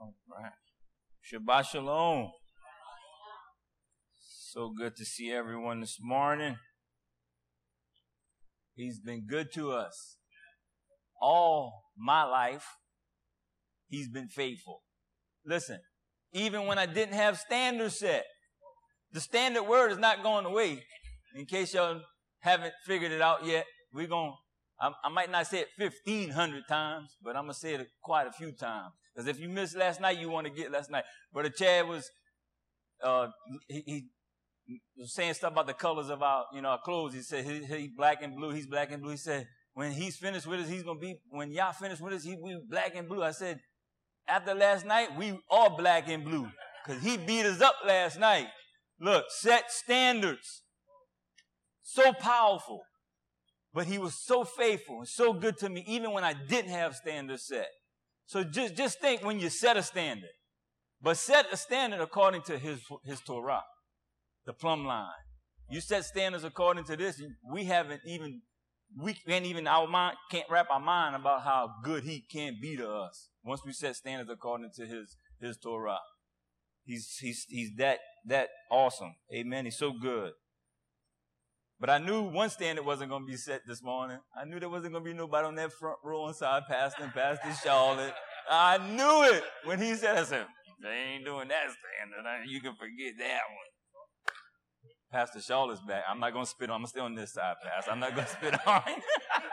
All right. Shabbat Shalom. So good to see everyone this morning. He's been good to us. All my life, he's been faithful. Listen, even when I didn't have standards set, the standard word is not going away. In case y'all haven't figured it out yet, I might not say it 1,500 times, but I'm going to say it quite a few times. Because if you missed last night, you want to get last night. Brother Chad was, he was saying stuff about the colors of our clothes. He said he black and blue. He's black and blue. He said when he's finished with us, when y'all finished with us, we black and blue. I said, after last night, we all black and blue. Because he beat us up last night. Look, set standards. So powerful. But he was so faithful and so good to me, even when I didn't have standards set. So just think when you set a standard. But set a standard according to his Torah, the plumb line. You set standards according to this, our mind can't wrap our mind about how good he can be to us. Once we set standards according to his Torah. He's that awesome. Amen. He's so good. But I knew one standard wasn't going to be set this morning. I knew there wasn't going to be nobody on that front row inside Pastor Charlotte. I knew it. When he said, I said, they ain't doing that standard. You can forget that one. Pastor Charlotte's back. I'm not going to spit on him. I'm going to stay on this side, Pastor. I'm not going to spit on him.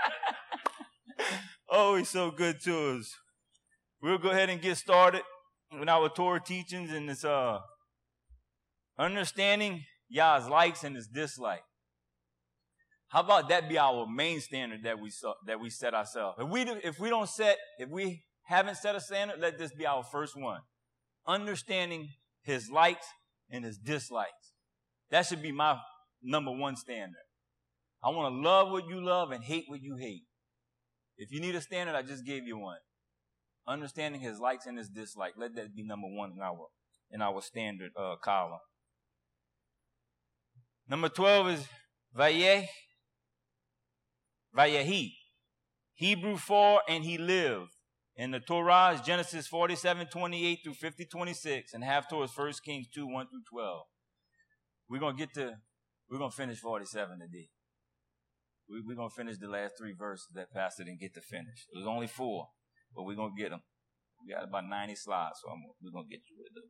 Oh, he's so good to us. We'll go ahead and get started with our Torah teachings and this understanding Yah's likes and his dislikes. How about that be our main standard that we set ourselves? If we haven't set a standard, let this be our first one. Understanding his likes and his dislikes. That should be my number one standard. I want to love what you love and hate what you hate. If you need a standard, I just gave you one. Understanding his likes and his dislikes. Let that be number one in our standard column. Number 12 is Vayehi. Hebrew for and he lived. In the Torah is Genesis 47:28 through 50:26 and half Torah is 1 Kings 2:1 through 12. We're going to finish 47 today. We're going to finish the last three verses that Pastor didn't get to finish. It was only 4, but we're going to get them. We got about 90 slides, so we're going to get you with them.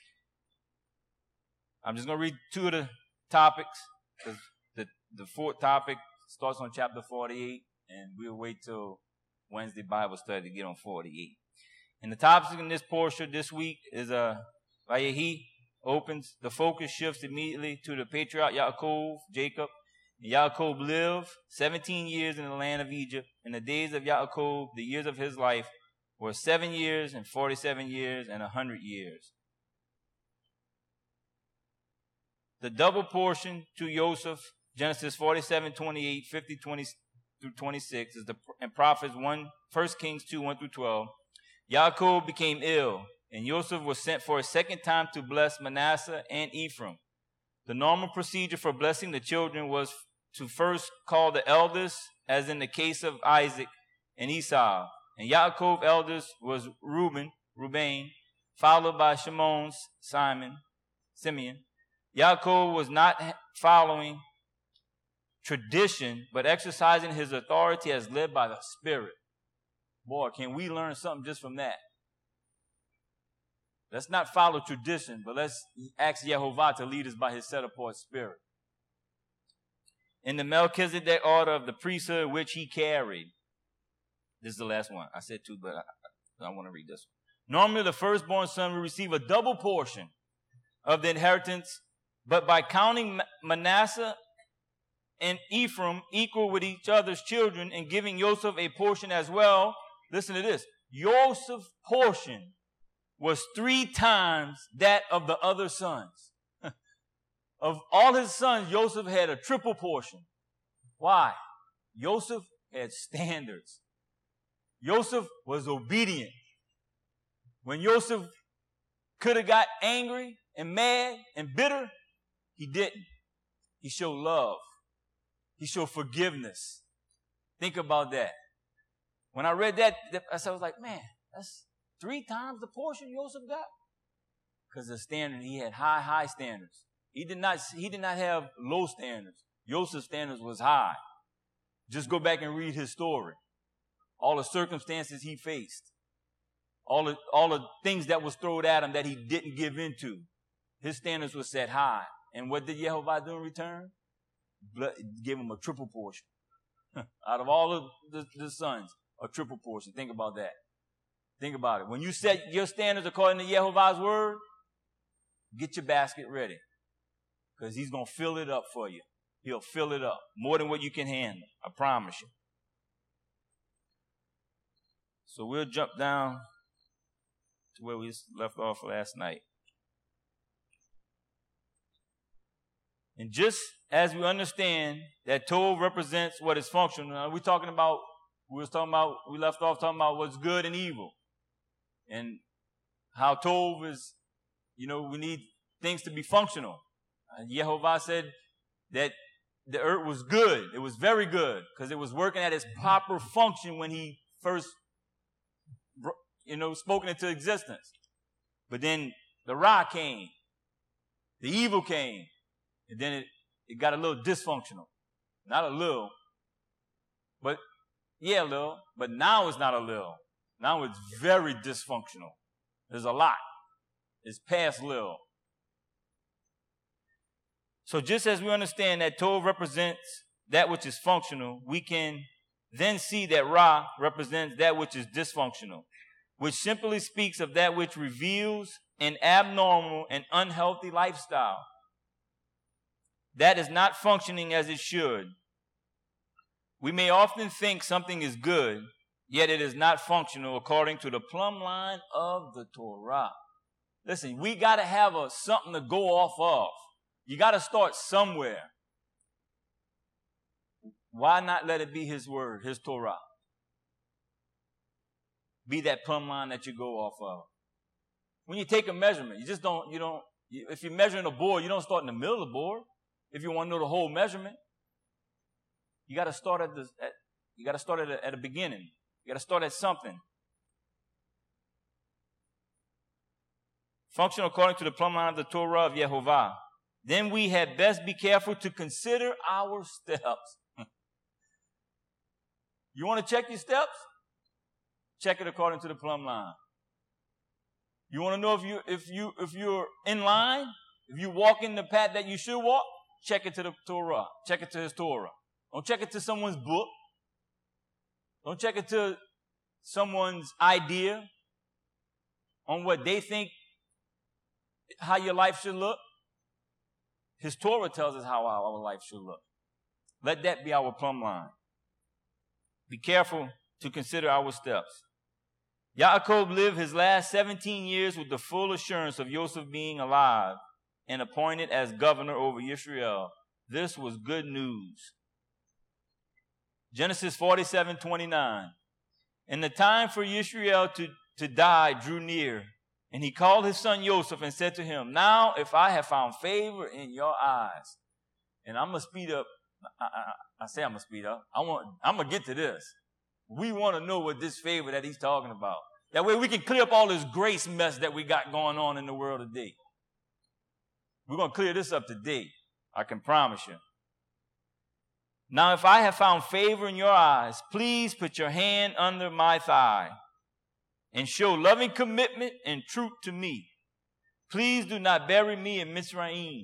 I'm just going to read 2 of the topics because the fourth topic starts on chapter 48, and we'll wait till Wednesday Bible study to get on 48. And the topic in this portion this week is Vayehi opens. The focus shifts immediately to the patriarch Yaakov, Jacob. And Yaakov lived 17 years in the land of Egypt. In the days of Yaakov, the years of his life were 7 years and 47 years and 100 years. The double portion to Joseph, Genesis 47:28, 50:20 through 26, is and prophets 1 Kings 2:1 through 12. Yaakov became ill, and Joseph was sent for a second time to bless Manasseh and Ephraim. The normal procedure for blessing the children was to first call the elders, as in the case of Isaac and Esau. And Yaakov's elders was Reuben, followed by Shimon, Simeon. Yaakov was not following tradition, but exercising his authority as led by the Spirit. Boy, can we learn something just from that? Let's not follow tradition, but let's ask Yehovah to lead us by his set-apart Spirit. In the Melchizedek order of the priesthood which he carried. This is the last one. I said 2, but I want to read this one. Normally, the firstborn son will receive a double portion of the inheritance, but by counting Manasseh and Ephraim equal with each other's children and giving Joseph a portion as well, listen to this. Joseph's portion was 3 times that of the other sons. Of all his sons, Joseph had a triple portion. Why? Joseph had standards. Joseph was obedient. When Joseph could have got angry and mad and bitter, he didn't. He showed love. He showed forgiveness. Think about that. When I read that, I was like, man, that's 3 times the portion Joseph got? Because the standard, he had high standards. He did not have low standards. Joseph's standards was high. Just go back and read his story. All the circumstances he faced. All the things that was thrown at him that he didn't give into. His standards were set high. And what did Yehovah do in return? Give him a triple portion. Out of all of the sons, a triple portion. Think about that. Think about it. When you set your standards according to Yehovah's word, get your basket ready. Because he's going to fill it up for you. He'll fill it up. More than what you can handle. I promise you. So we'll jump down to where we left off last night. And just as we understand that Tov represents what is functional, we left off talking about what's good and evil. And how Tov is, we need things to be functional. Yehovah said that the earth was good. It was very good because it was working at its proper function when he first, spoken into existence. But then the Ra came. The evil came. And then it got a little dysfunctional. Not a little. But, yeah, a little. But now it's not a little. Now it's very dysfunctional. There's a lot. It's past little. So just as we understand that Tov represents that which is functional, we can then see that Ra represents that which is dysfunctional, which simply speaks of that which reveals an abnormal and unhealthy lifestyle that is not functioning as it should. We may often think something is good, yet it is not functional according to the plumb line of the Torah. Listen, we got to have something to go off of. You got to start somewhere. Why not let it be his word, his Torah? Be that plumb line that you go off of. When you take a measurement, if you're measuring a board, you don't start in the middle of the board. If you want to know the whole measurement, you got to start at the beginning. You got to start at something. Functional according to the plumb line of the Torah of Yehovah. Then we had best be careful to consider our steps. You want to check your steps? Check it according to the plumb line. You want to know if you're in line, if you walk in the path that you should walk, check it to the Torah. Check it to his Torah. Don't check it to someone's book. Don't check it to someone's idea on what they think how your life should look. His Torah tells us how our life should look. Let that be our plumb line. Be careful to consider our steps. Yaakov lived his last 17 years with the full assurance of Joseph being alive and appointed as governor over Israel. This was good news. Genesis 47:29. And the time for Israel to die drew near. And he called his son Joseph and said to him, now if I have found favor in your eyes, and I'm going to speed up. I say I'm going to speed up. I'm going to get to this. We want to know what this favor that he's talking about. That way we can clear up all this grace mess that we got going on in the world today. We're going to clear this up today. I can promise you. Now if I have found favor in your eyes, please put your hand under my thigh and show loving commitment and truth to me. Please do not bury me in Mitzrayim.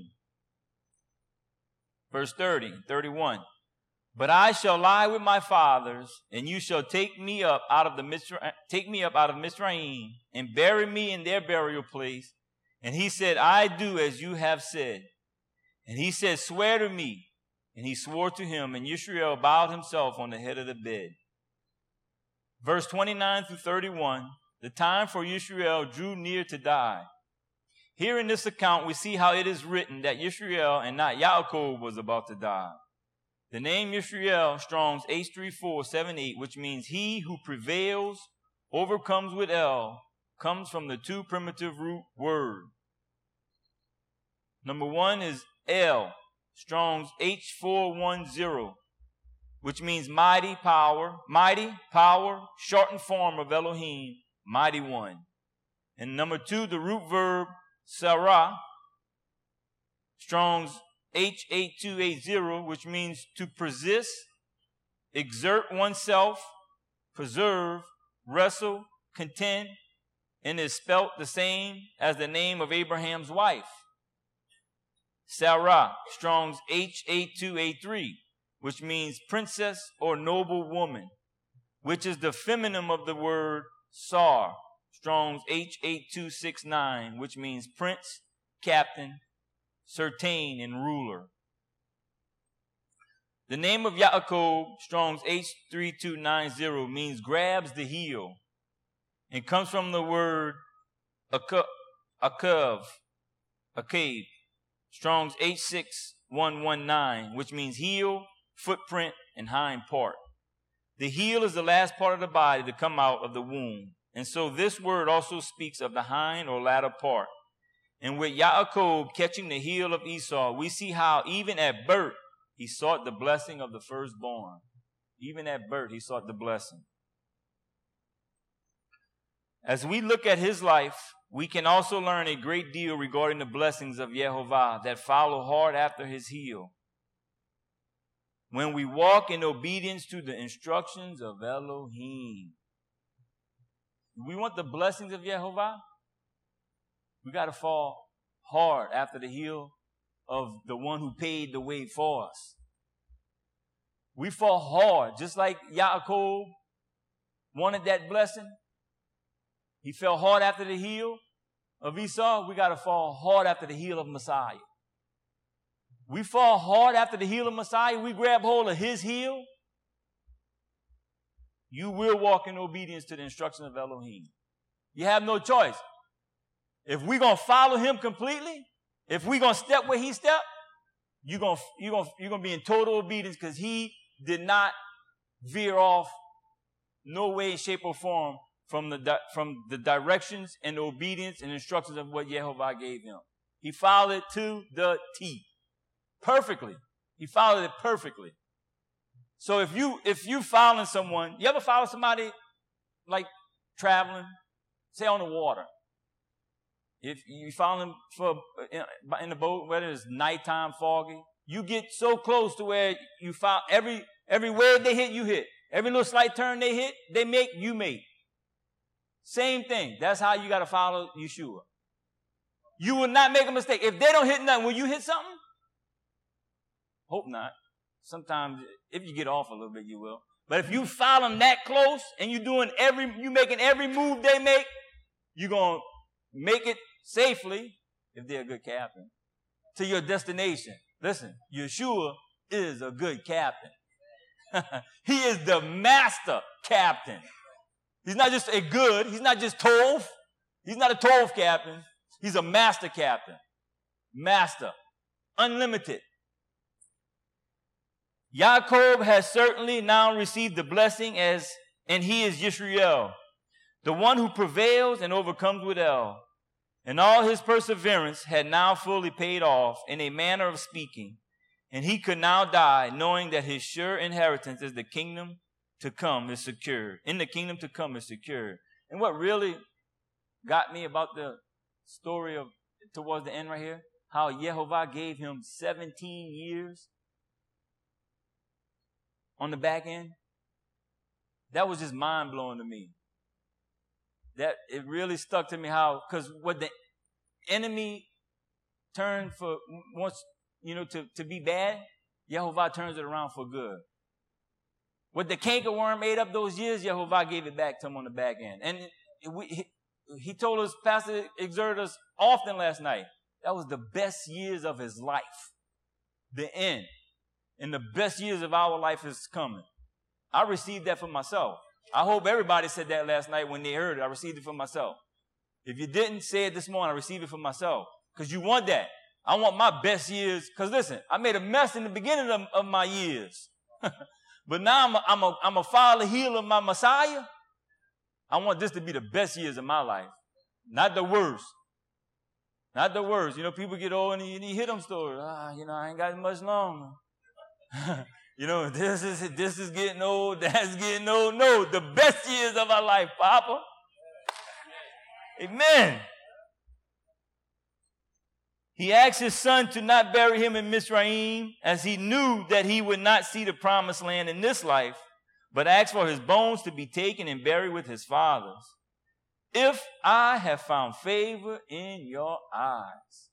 Verse 31. But I shall lie with my fathers, and you shall take me up out of Mitzrayim and bury me in their burial place. And he said, I do as you have said. And he said, swear to me. And he swore to him, and Yisrael bowed himself on the head of the bed. Verse 29 through 31, the time for Yisrael drew near to die. Here in this account, we see how it is written that Yisrael and not Yaakov was about to die. The name Yisrael, Strong's H3478, which means he who prevails, overcomes with El, comes from the two primitive root word. Number one is El, Strong's H410, which means mighty, power, shortened form of Elohim, mighty one. And number 2, the root verb sarah, Strong's H8280, which means to persist, exert oneself, preserve, wrestle, contend, and is spelt the same as the name of Abraham's wife. Sarah, Strong's H8283, which means princess or noble woman, which is the feminine of the word Sar, Strong's H8269, which means prince, captain, certain, and ruler. The name of Yaakov, Strong's H3290, means grabs the heel and comes from the word akav, Strong's H6119, which means heel, footprint, and hind part. The heel is the last part of the body to come out of the womb. And so this word also speaks of the hind or latter part. And with Yaakov catching the heel of Esau, we see how even at birth, he sought the blessing of the firstborn. Even at birth, he sought the blessing. As we look at his life, we can also learn a great deal regarding the blessings of Yehovah that follow hard after his heel. When we walk in obedience to the instructions of Elohim. We want the blessings of Yehovah. We got to fall hard after the heel of the one who paid the way for us. We fall hard, just like Yaakov wanted that blessing. He fell hard after the heel of Esau. We got to fall hard after the heel of Messiah. We fall hard after the heel of Messiah. We grab hold of his heel. You will walk in obedience to the instruction of Elohim. You have no choice. If we're going to follow him completely, if we're going to step where he stepped, you're going to be in total obedience because he did not veer off no way, shape, or form from the directions and obedience and instructions of what Yehovah gave him. He followed it to the T. Perfectly. He followed it perfectly. So if you following someone, you ever follow somebody like traveling, say on the water? If you follow them in the boat, whether it's nighttime, foggy, you get so close to where you follow every wave they hit, you hit. Every little slight turn they hit, they make, you make. Same thing. That's how you got to follow Yeshua. You will not make a mistake. If they don't hit nothing, will you hit something? Hope not. Sometimes, if you get off a little bit, you will. But if you follow them that close and you making every move they make, you're going to make it safely, if they're a good captain, to your destination. Listen, Yeshua is a good captain. He is the master captain. He's not just he's not just Tov. He's not a Tov captain. He's a master captain. Master. Unlimited. Yaakov has certainly now received the blessing and he is Yisrael, the one who prevails and overcomes with El. And all his perseverance had now fully paid off in a manner of speaking. And he could now die knowing that his sure inheritance is the kingdom to come is secure. In the kingdom to come is secure. And what really got me about the story of towards the end right here, how Yehovah gave him 17 years on the back end, that was just mind-blowing to me. That it really stuck to me how, because what the enemy turned for once, to be bad, Yehovah turns it around for good. What the cankerworm ate up those years, Yehovah gave it back to him on the back end. And he told us, Pastor exhorted us often last night, that was the best years of his life. The end. And the best years of our life is coming. I received that for myself. I hope everybody said that last night when they heard it. I received it for myself. If you didn't say it this morning, I received it for myself. Because you want that. I want my best years. Because listen, I made a mess in the beginning of my years. But now I'm a follow the heel of my Messiah. I want this to be the best years of my life. Not the worst. Not the worst. People get old and you hear them stories. I ain't got much longer. This is getting old, that's getting old. No, the best years of our life, Papa. Amen. He asked his son to not bury him in Mizraim, as he knew that he would not see the promised land in this life, but asked for his bones to be taken and buried with his fathers. If I have found favor in your eyes.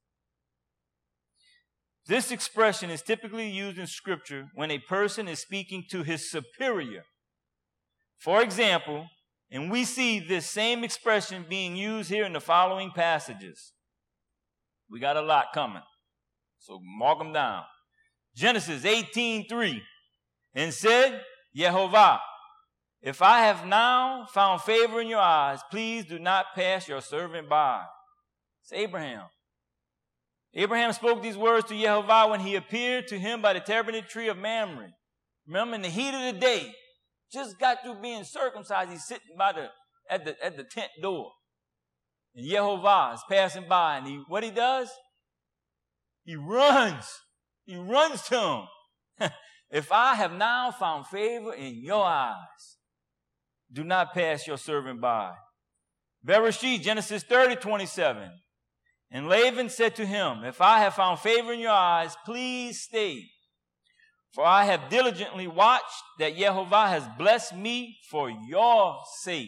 This expression is typically used in Scripture when a person is speaking to his superior. For example, and we see this same expression being used here in the following passages. We got a lot coming, so mark them down. Genesis 18:3, and said, Yehovah, if I have now found favor in your eyes, please do not pass your servant by. It's Abraham. Abraham spoke these words to Yehovah when he appeared to him by the terebinth tree of Mamre. Remember, in the heat of the day, just got through being circumcised, he's sitting at the tent door. And Yehovah is passing by, and what he does? He runs. He runs to him. If I have now found favor in your eyes, do not pass your servant by. Bereshit, Genesis 30:27. And Laban said to him, if I have found favor in your eyes, please stay. For I have diligently watched that Yehovah has blessed me for your sake.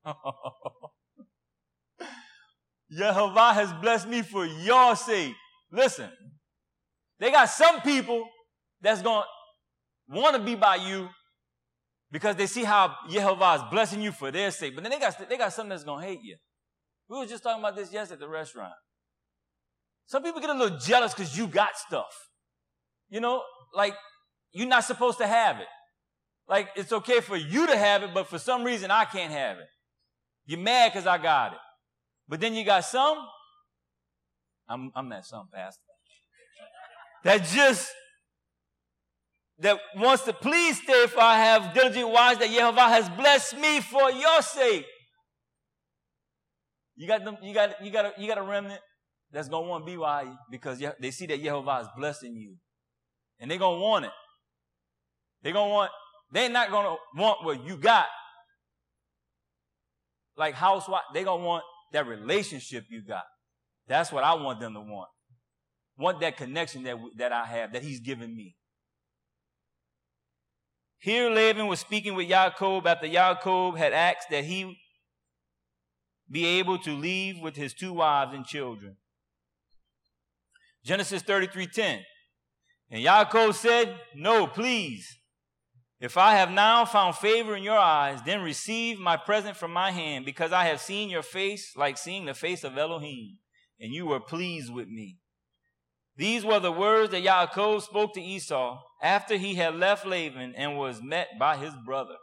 Yehovah has blessed me for your sake. Listen, they got some people that's going to want to be by you because they see how Yehovah is blessing you for their sake. But then they got some that's going to hate you. We were just talking about this yesterday at the restaurant. Some people get a little jealous because you got stuff. You know, like you're not supposed to have it. Like it's okay for you to have it, but for some reason I can't have it. You're mad because I got it. But then you got some, I'm that some, Pastor, that wants to please stay, for I have diligent watched that Yehovah has blessed me for your sake. You got a remnant that's going to want to be by you because they see that Yehovah is blessing you. And they're going to want it. They're not going to want what you got. Like housewife, they're going to want that relationship you got. That's what I want them to want. Want that connection that I have, that he's given me. Here Laban was speaking with Yaakov after Yaakov had asked that he be able to leave with his 2 wives and children. Genesis 33:10. And Yaakov said, no, please. If I have now found favor in your eyes, then receive my present from my hand, because I have seen your face like seeing the face of Elohim, and you were pleased with me. These were the words that Yaakov spoke to Esau after he had left Laban and was met by his brother.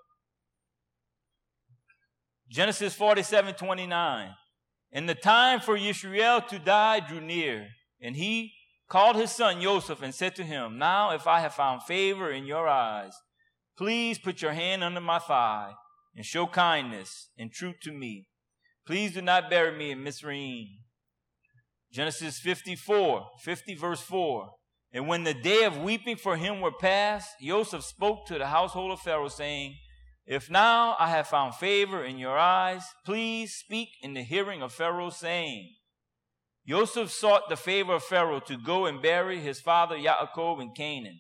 Genesis 47:29. And the time for Yishmael to die drew near, and he called his son Joseph and said to him, now if I have found favor in your eyes, please put your hand under my thigh and show kindness and truth to me. Please do not bury me in Mizraim. Genesis 50 verse 4. And when the day of weeping for him were past, Joseph spoke to the household of Pharaoh, saying, if now I have found favor in your eyes, please speak in the hearing of Pharaoh, saying, Joseph sought the favor of Pharaoh to go and bury his father Yaakov in Canaan.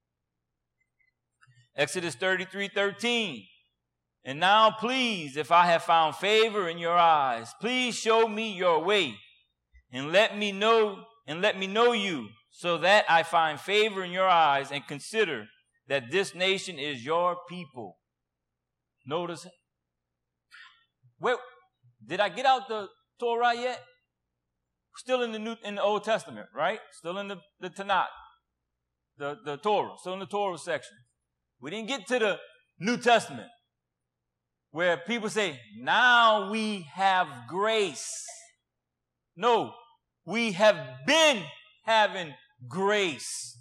Exodus 33:13. And now please, if I have found favor in your eyes, please show me your way and let me know you, so that I find favor in your eyes and consider that this nation is your people. Notice. Wait, did I get out the Torah yet? Still in the Old Testament, right? Still in the Tanakh, the Torah, still in the Torah section. We didn't get to the New Testament where people say, now we have grace. No, we have been having grace.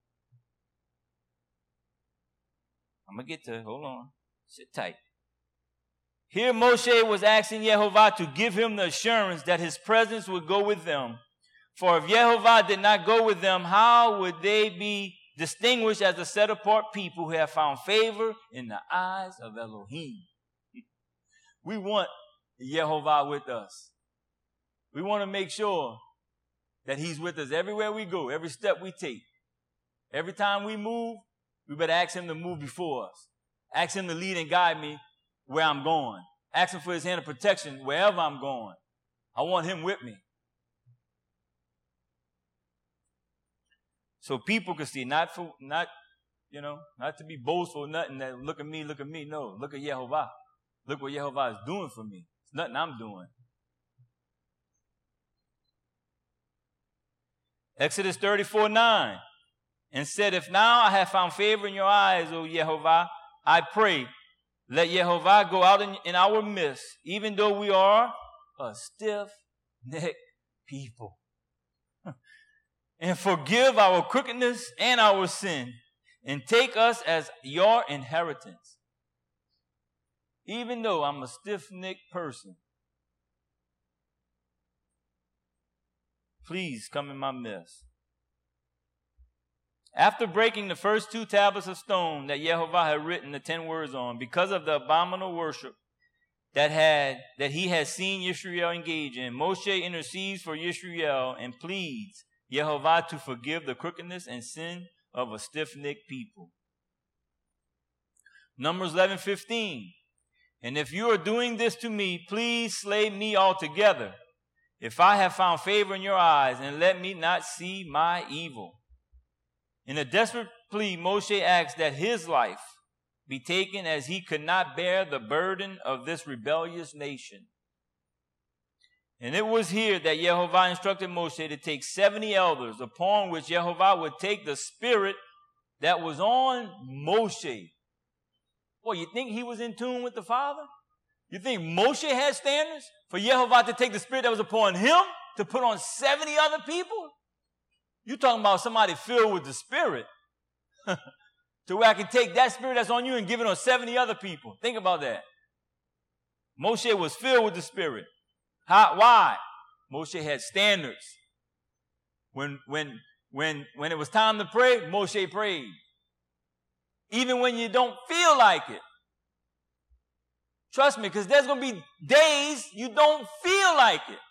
I'm going to get to it. Hold on. Sit tight. Here Moshe was asking Yehovah to give him the assurance that his presence would go with them. For if Yehovah did not go with them, how would they be distinguished as a set-apart people who have found favor in the eyes of Elohim? We want Yehovah with us. We want to make sure that he's with us everywhere we go, every step we take. Every time we move, we better ask him to move before us. Ask him to lead and guide me where I'm going. Ask him for his hand of protection wherever I'm going. I want him with me. So people can see, not to be boastful, nothing that look at me. No, look at Yehovah. Look what Yehovah is doing for me. It's nothing I'm doing. Exodus 34:9, and said, if now I have found favor in your eyes, O Yehovah, I pray, let Yehovah go out in our midst, even though we are a stiff-necked people, and forgive our crookedness and our sin, and take us as your inheritance. Even though I'm a stiff-necked person, please come in my midst. After breaking the first 2 tablets of stone that Yehovah had written the 10 words on, because of the abominable worship that he had seen Yisrael engage in, Moshe intercedes for Yisrael and pleads Yehovah to forgive the crookedness and sin of a stiff-necked people. Numbers 11:15. And if you are doing this to me, please slay me altogether, if I have found favor in your eyes, and let me not see my evil. In a desperate plea, Moshe asked that his life be taken, as he could not bear the burden of this rebellious nation. And it was here that Yehovah instructed Moshe to take 70 elders, upon which Yehovah would take the spirit that was on Moshe. Well, you think he was in tune with the Father? You think Moshe had standards for Yehovah to take the spirit that was upon him to put on 70 other people? You're talking about somebody filled with the Spirit. To where I can take that spirit that's on you and give it on 70 other people. Think about that. Moshe was filled with the Spirit. Why? Moshe had standards. When it was time to pray, Moshe prayed. Even when you don't feel like it. Trust me, because there's going to be days you don't feel like it.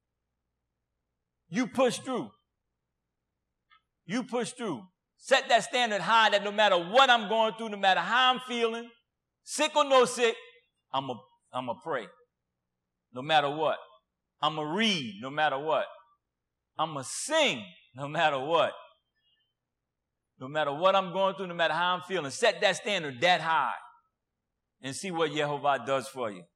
You push through. You push through. Set that standard high that no matter what I'm going through, no matter how I'm feeling, sick or no sick, I'm a pray. No matter what. I'm a read no matter what. I'm a sing no matter what. No matter what I'm going through, no matter how I'm feeling, set that standard that high and see what Yehovah does for you.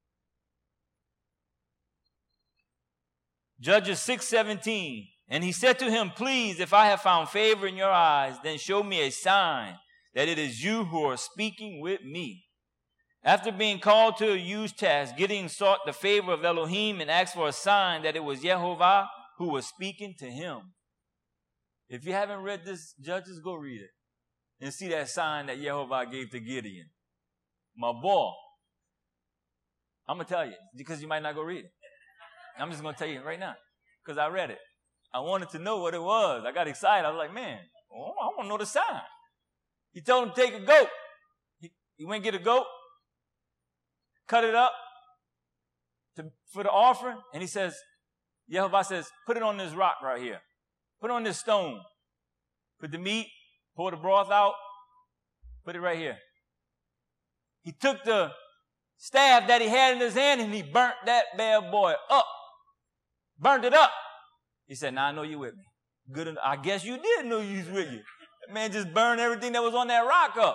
Judges 6:17. And he said to him, please, if I have found favor in your eyes, then show me a sign that it is you who are speaking with me. After being called to a huge task, Gideon sought the favor of Elohim and asked for a sign that it was Yehovah who was speaking to him. If you haven't read this, Judges, go read it and see that sign that Yehovah gave to Gideon. My boy, I'm going to tell you, because you might not go read it. I'm just going to tell you right now, because I read it. I wanted to know what it was. I got excited. I was like, man, I want to know the sign. He told him to take a goat. He went and get a goat, cut it up for the offering, and he says, Yehovah says, put it on this rock right here. Put it on this stone. Put the meat, pour the broth out, put it right here. He took the staff that he had in his hand and he burnt that bad boy up. Burnt it up. He said, now I know you with me. Good enough. I guess you did know you was with you. That man just burned everything that was on that rock up.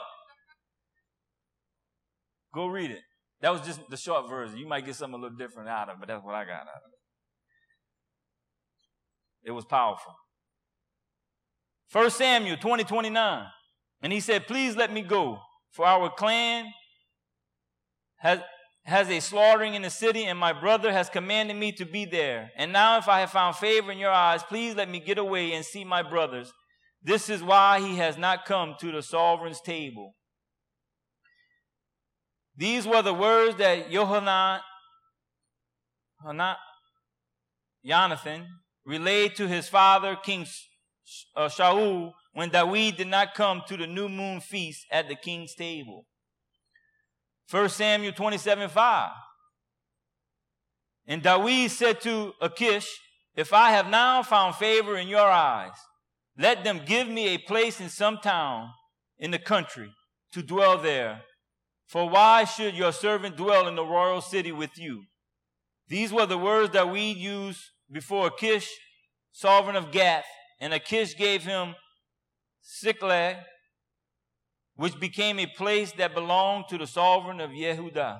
Go read it. That was just the short version. You might get something a little different out of it, but that's what I got out of it. It was powerful. 1 Samuel 20:29. And he said, please let me go, for our clan has a slaughtering in the city, and my brother has commanded me to be there. And now if I have found favor in your eyes, please let me get away and see my brothers. This is why he has not come to the sovereign's table. These were the words that Jonathan relayed to his father, King Shaul, when David did not come to the new moon feast at the king's table. 1 Samuel 27:5. And Dawid said to Achish, if I have now found favor in your eyes, let them give me a place in some town in the country to dwell there. For why should your servant dwell in the royal city with you? These were the words Dawid used before Achish, sovereign of Gath, and Achish gave him Siklag, which became a place that belonged to the sovereign of Yehudah.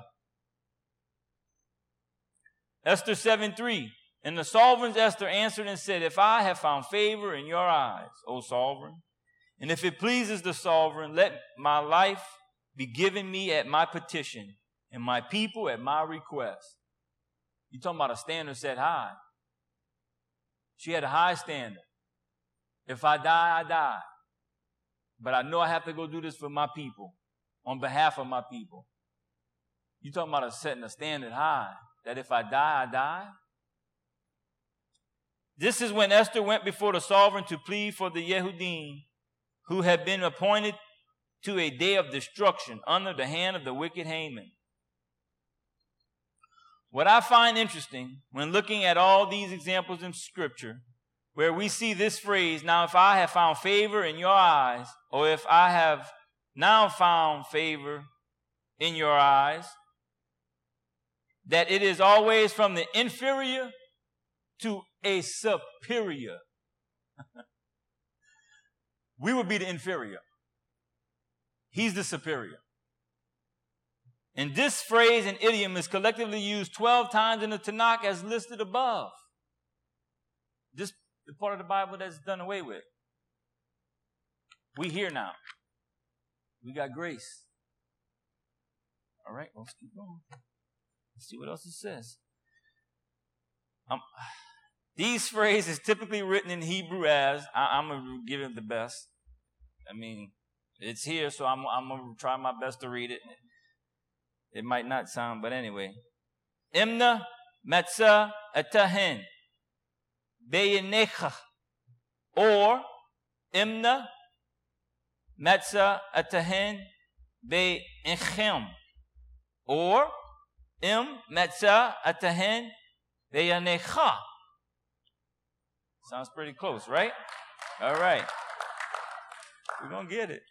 Esther 7:3. And the sovereign Esther answered and said, if I have found favor in your eyes, O sovereign, and if it pleases the sovereign, let my life be given me at my petition, and my people at my request. You're talking about a standard set high. She had a high standard. If I die, I die. But I know I have to go do this for my people, on behalf of my people. You're talking about setting a standard high, that if I die, I die. This is when Esther went before the sovereign to plead for the Yehudim, who had been appointed to a day of destruction under the hand of the wicked Haman. What I find interesting when looking at all these examples in Scripture, where we see this phrase, now if I have found favor in your eyes, or if I have now found favor in your eyes, that it is always from the inferior to a superior. We would be the inferior. He's the superior. And this phrase and idiom is collectively used 12 times in the Tanakh as listed above. This is part of the Bible that's done away with. We here now. We got grace. All right, let's keep going. Let's see what else it says. These phrases typically written in Hebrew as, I'm going to give it the best. I mean, it's here, so I'm going to try my best to read it. It might not sound, but anyway. Imna matzah atahen beyenecha, or Imna matzah atahen beyenchem, or matzah atahen beyenecha. Sounds pretty close, right? All right. We're going to get it.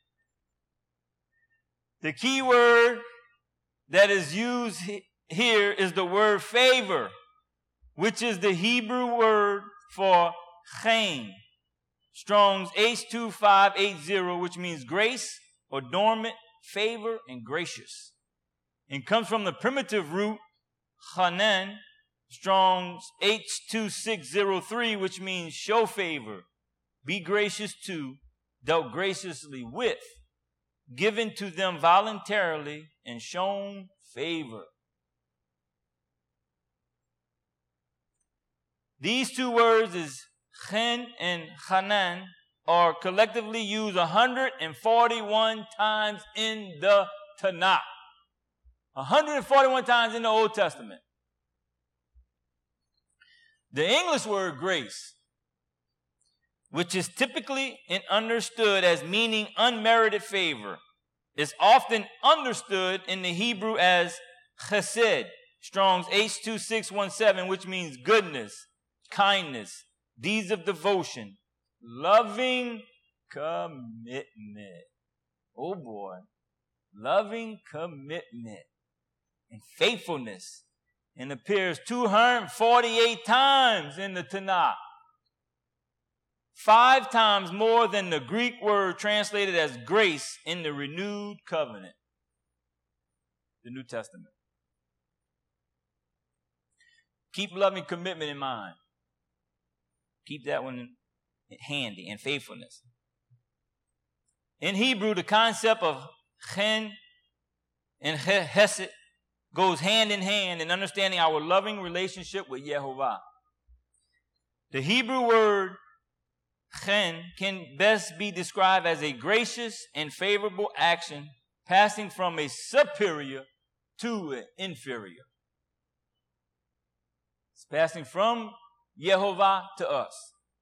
The key word that is used here is the word favor, which is the Hebrew word for chen. Strong's H2580, which means grace or dormant, favor, and gracious. And comes from the primitive root chanan, Strong's H2603, which means show favor, be gracious to, dealt graciously with, given to them voluntarily, and shown favor. These two words, is chen and chanan, are collectively used 141 times in the Tanakh. 141 times in the Old Testament. The English word grace, which is typically understood as meaning unmerited favor, is often understood in the Hebrew as chesed, Strong's H2617, which means goodness, kindness, deeds of devotion, loving commitment. Oh boy. Loving commitment and faithfulness. And appears 248 times in the Tanakh. 5 times more than the Greek word translated as grace in the renewed covenant. The New Testament. Keep loving commitment in mind. Keep that one handy, and faithfulness. In Hebrew, the concept of chen and hesed goes hand in hand in understanding our loving relationship with Yehovah. The Hebrew word chen can best be described as a gracious and favorable action passing from a superior to an inferior. It's passing from Yehovah to us.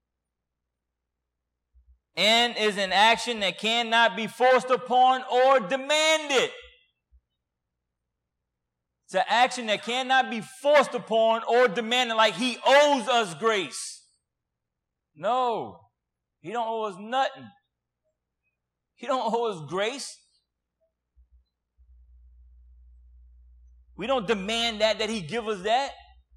And is an action that cannot be forced upon or demanded. It's an action that cannot be forced upon or demanded like he owes us grace. No, he don't owe us nothing. He don't owe us grace. We don't demand that he give us that.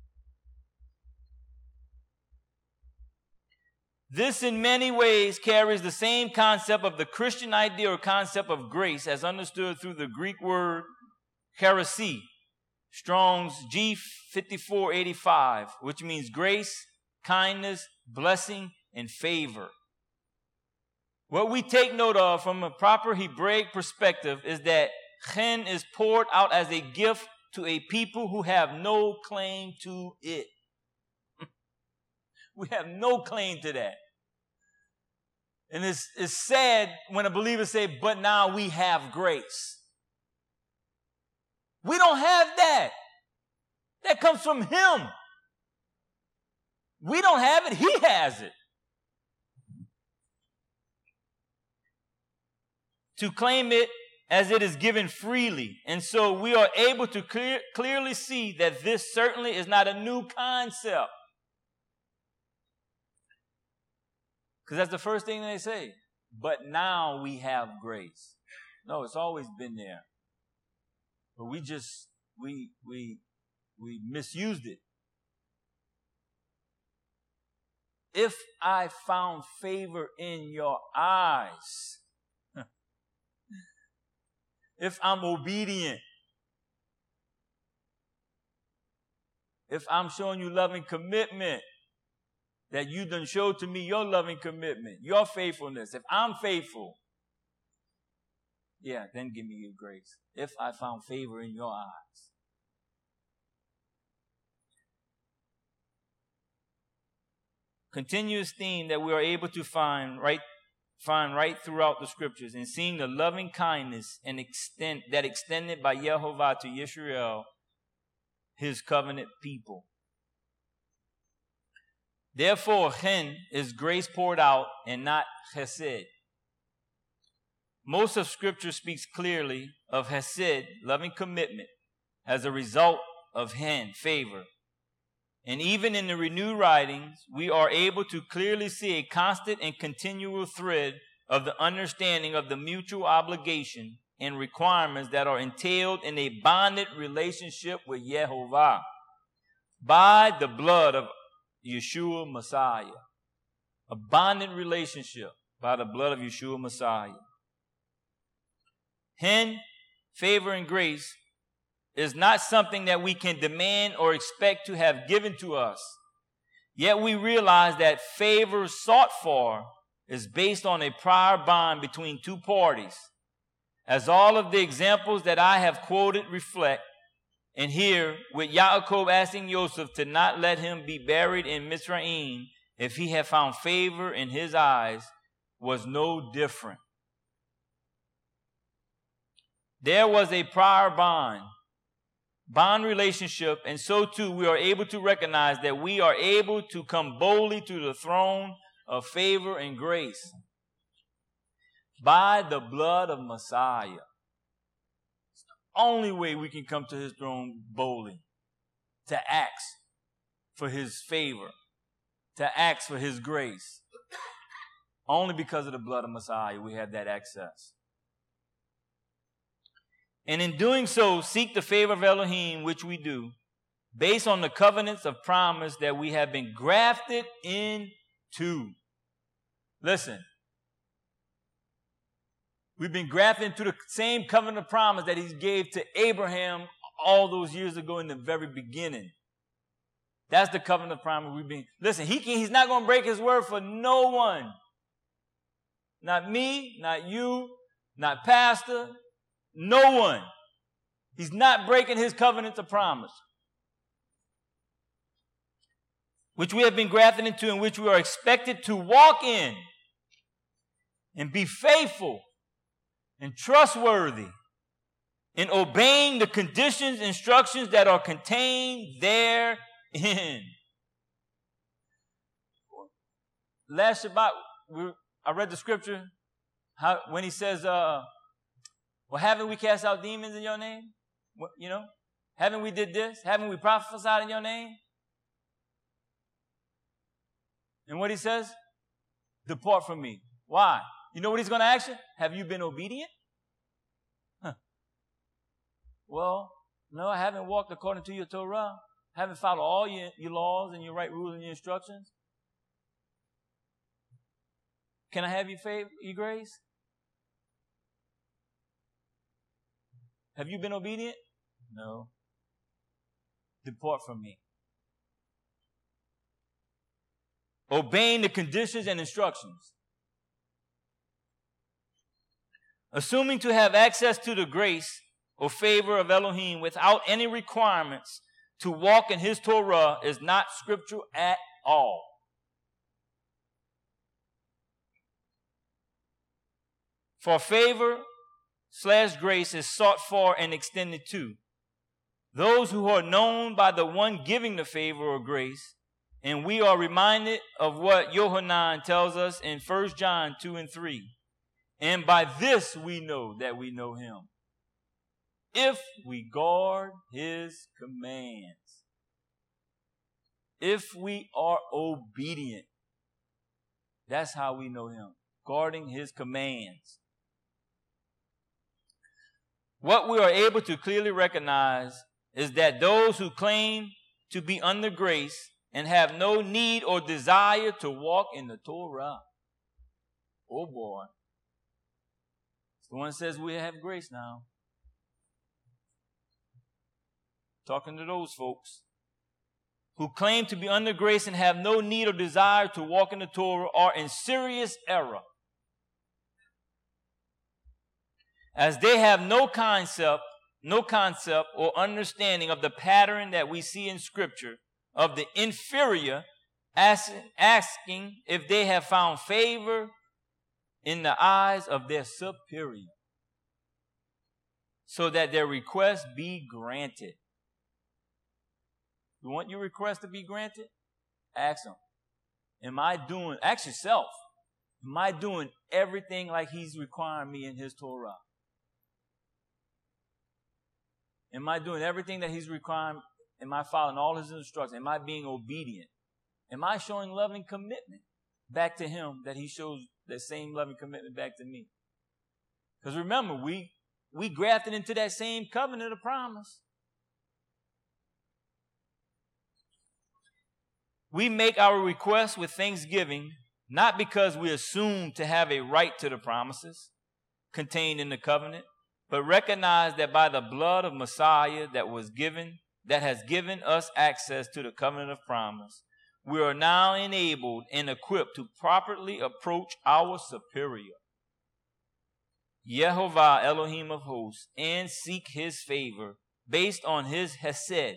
This in many ways carries the same concept of the Christian idea or concept of grace as understood through the Greek word charisma, Strong's G5485, which means grace, kindness, blessing, and favor. What we take note of from a proper Hebraic perspective is that chen is poured out as a gift to a people who have no claim to it. We have no claim to that. And it's sad when a believer say, but now we have grace. We don't have that. That comes from him. We don't have it. He has it. To claim it as it is given freely. And so we are able to clearly see that this certainly is not a new concept. Because that's the first thing they say. But now we have grace. No, it's always been there. But we misused it. If I found favor in your eyes, if I'm obedient, if I'm showing you loving commitment, that you done showed to me your loving commitment, your faithfulness, if I'm faithful, yeah, then give me your grace. If I found favor in your eyes. Continuous theme that we are able to find right throughout the scriptures, and seeing the loving kindness and that extended by Yehovah to Yisrael, his covenant people. Therefore, chen is grace poured out and not chesed. Most of Scripture speaks clearly of hesed, loving commitment, as a result of chen, favor. And even in the renewed writings, we are able to clearly see a constant and continual thread of the understanding of the mutual obligation and requirements that are entailed in a bonded relationship with Yehovah by the blood of Yeshua Messiah. A bonded relationship by the blood of Yeshua Messiah. Chen, favor, and grace is not something that we can demand or expect to have given to us. Yet we realize that favor sought for is based on a prior bond between two parties. As all of the examples that I have quoted reflect, and here with Yaakov asking Joseph to not let him be buried in Mizraim if he had found favor in his eyes, was no different. There was a prior bond relationship, and so too we are able to recognize that we are able to come boldly to the throne of favor and grace by the blood of Messiah. It's the only way we can come to his throne boldly, to ask for his favor, to ask for his grace. Only because of the blood of Messiah we have that access. And in doing so, seek the favor of Elohim, which we do, based on the covenants of promise that we have been grafted into. Listen, we've been grafted into the same covenant of promise that he gave to Abraham all those years ago in the very beginning. That's the covenant of promise we've been. Listen, he's not going to break his word for no one. Not me, not you, not pastor. No one. He's not breaking his covenant of promise, which we have been grafted into and which we are expected to walk in and be faithful and trustworthy in obeying the conditions, instructions that are contained therein. Last Shabbat, I read the scripture when he says, well, haven't we cast out demons in your name? You know? Haven't we did this? Haven't we prophesied in your name? And what he says? Depart from me. Why? You know what he's going to ask you? Have you been obedient? Well, no, I haven't walked according to your Torah. I haven't followed all your laws and your right rules and your instructions. Can I have your favor, your grace? Have you been obedient? No. Depart from me. Obeying the conditions and instructions. Assuming to have access to the grace or favor of Elohim without any requirements to walk in his Torah is not scriptural at all. For favor/grace is sought for and extended to those who are known by the one giving the favor or grace. And we are reminded of what Yohanan tells us in 1 John 2 and 3. And by this we know that we know him, if we guard his commands. If we are obedient, that's how we know him, guarding his commands. What we are able to clearly recognize is that those who claim to be under grace and have no need or desire to walk in the Torah. Oh boy. It's the one that says we have grace now. Talking to those folks who claim to be under grace and have no need or desire to walk in the Torah are in serious error, as they have no concept or understanding of the pattern that we see in Scripture of the inferior asking if they have found favor in the eyes of their superior, so that their request be granted. You want your request to be granted? Ask him. Ask yourself, am I doing everything like he's requiring me in his Torah? Am I doing everything that he's requiring? Am I following all his instructions? Am I being obedient? Am I showing loving commitment back to him that he shows that same loving commitment back to me? Because remember, we grafted into that same covenant of promise. We make our requests with thanksgiving, not because we assume to have a right to the promises contained in the covenant, but recognize that by the blood of Messiah that has given us access to the covenant of promise, we are now enabled and equipped to properly approach our superior, Yehovah Elohim of hosts, and seek his favor based on his hesed,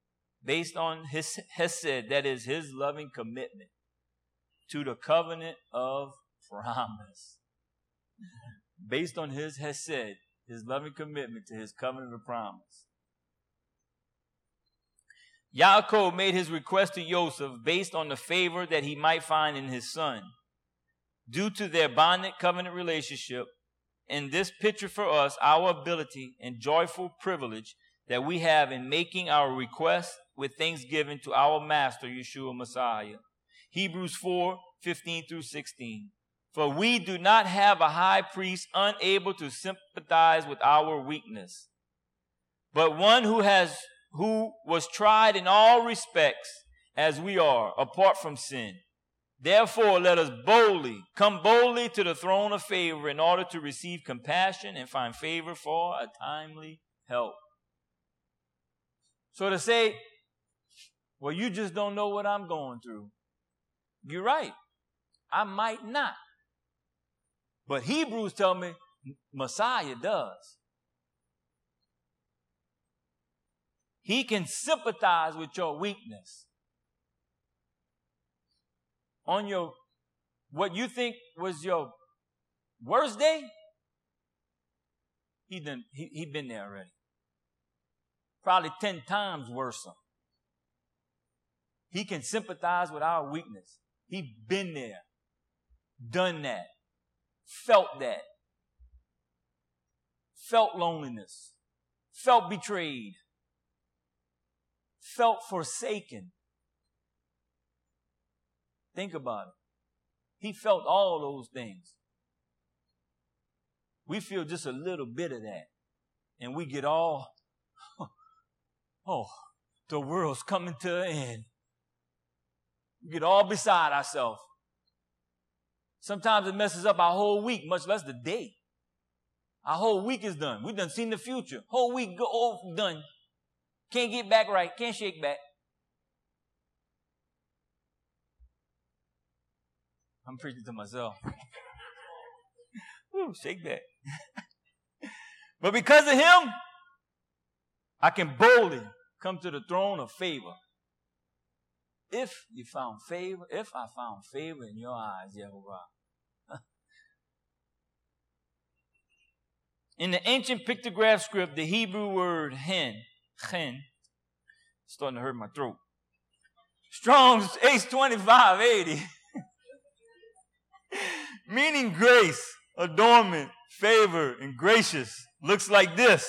that is his loving commitment to the covenant of promise. Based on his hesed, his loving commitment to his covenant of promise. Yaakov made his request to Joseph based on the favor that he might find in his son. Due to their bonded covenant relationship, and this picture for us our ability and joyful privilege that we have in making our request with thanksgiving to our Master, Yeshua Messiah. Hebrews 4:15-16. For we do not have a high priest unable to sympathize with our weakness, but one who was tried in all respects as we are, apart from sin. Therefore, let us come boldly to the throne of favor in order to receive compassion and find favor for a timely help. So to say, well, you just don't know what I'm going through. You're right. I might not. But Hebrews tell me Messiah does. He can sympathize with your weakness. On what you think was your worst day, he'd been there already. Probably 10 times worse. He can sympathize with our weakness. He's been there, done that, felt that, felt loneliness, felt betrayed, felt forsaken. Think about it. He felt all those things. We feel just a little bit of that. And we get all, oh, the world's coming to an end. We get all beside ourselves. Sometimes it messes up our whole week, much less the day. Our whole week is done. We've done seen the future. Whole week done. Can't get back right. Can't shake back. I'm preaching to myself. Woo, shake back. But because of him, I can boldly come to the throne of favor. If I found favor in your eyes, Yehovah. In the ancient pictograph script, the Hebrew word chen, starting to hurt my throat. Strong's H2580, meaning grace, adornment, favor, and gracious, looks like this.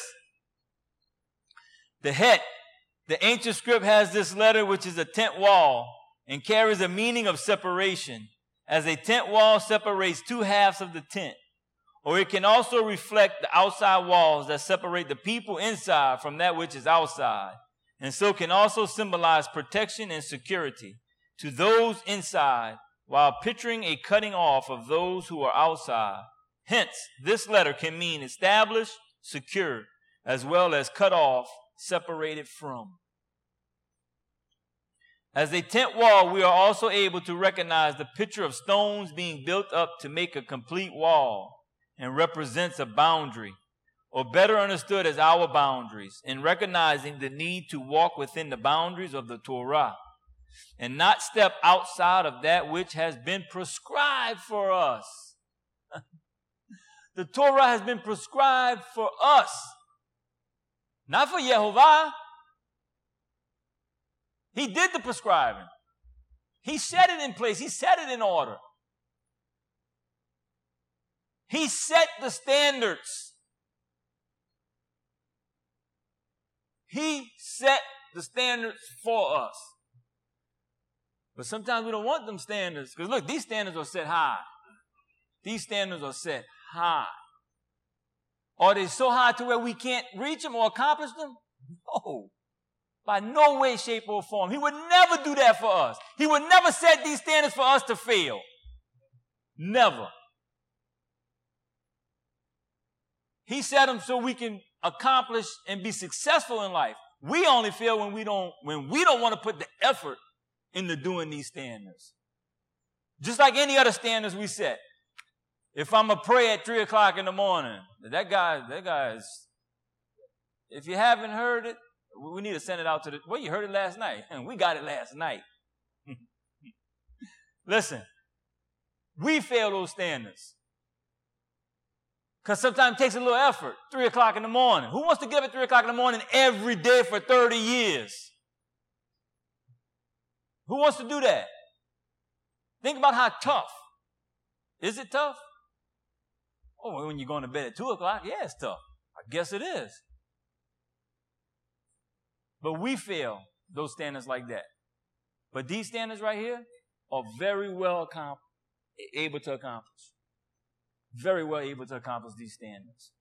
The het, the ancient script has this letter, which is a tent wall, and carries a meaning of separation, as a tent wall separates two halves of the tent. Or it can also reflect the outside walls that separate the people inside from that which is outside, and so can also symbolize protection and security to those inside, while picturing a cutting off of those who are outside. Hence, this letter can mean established, secured, as well as cut off, separated from. As a tent wall, we are also able to recognize the picture of stones being built up to make a complete wall, and represents a boundary, or better understood as our boundaries, in recognizing the need to walk within the boundaries of the Torah, and not step outside of that which has been prescribed for us. The Torah has been prescribed for us, not for Yehovah. He did the prescribing. He set it in place. He set it in order. He set the standards. He set the standards for us. But sometimes we don't want them standards. Because look, these standards are set high. These standards are set high. Are they so high to where we can't reach them or accomplish them? No. By no way, shape, or form. He would never do that for us. He would never set these standards for us to fail. Never. He set them so we can accomplish and be successful in life. We only fail when we don't want to put the effort into doing these standards. Just like any other standards we set. If I'm going to pray at 3 o'clock in the morning, that guy is, if you haven't heard it, we need to send it out to well, you heard it last night. And we got it last night. Listen, we fail those standards. Because sometimes it takes a little effort. 3 o'clock in the morning. Who wants to get up at 3 o'clock in the morning every day for 30 years? Who wants to do that? Think about how tough. Is it tough? Oh, when you're going to bed at 2 o'clock, yeah, it's tough. I guess it is. But we fail those standards like that. But these standards right here are very well able to accomplish. Very well able to accomplish these standards.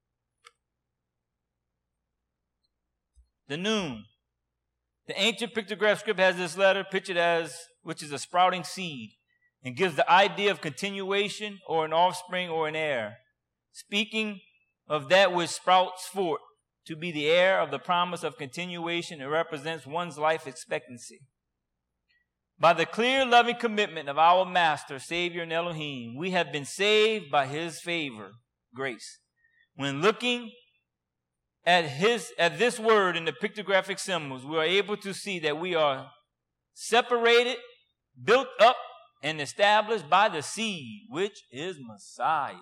The noon. The ancient pictograph script has this letter pictured as, which is a sprouting seed, and gives the idea of continuation or an offspring or an heir. Speaking of that which sprouts forth to be the heir of the promise of continuation, it represents one's life expectancy. By the clear, loving commitment of our Master, Savior, and Elohim, we have been saved by His favor, grace. When looking at this word in the pictographic symbols, we are able to see that we are separated, built up, and established by the seed, which is Messiah.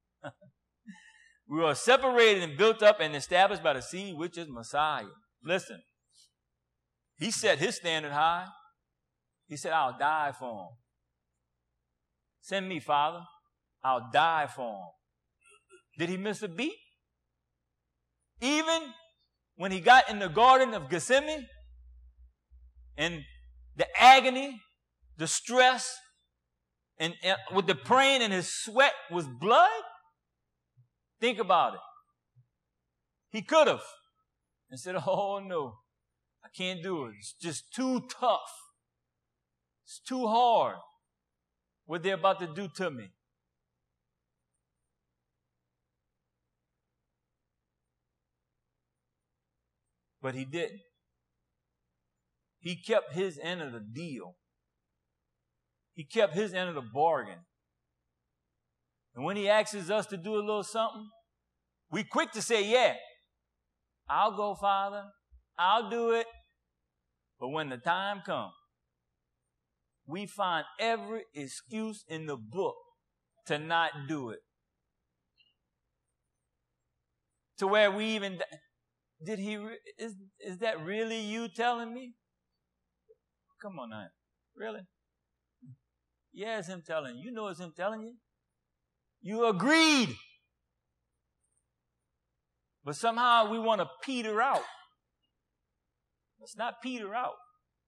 We are separated and built up and established by the seed, which is Messiah. Listen, He set His standard high. He said, I'll die for him. Send me, Father. I'll die for him. Did He miss a beat? Even when He got in the Garden of Gethsemane, and the agony, the stress, and with the praying and his sweat was blood? Think about it. He could have and said, oh no, I can't do it. It's just too tough. It's too hard what they're about to do to me. But he didn't. He kept his end of the deal. He kept his end of the bargain. And when he asks us to do a little something, we quick to say, yeah, I'll go, Father. I'll do it. But when the time comes, we find every excuse in the book to not do it. To where we even, is that really you telling me? Come on now. Really? Yeah, it's him telling you. You know it's him telling you. You agreed. But somehow we want to peter out. Let's not peter out.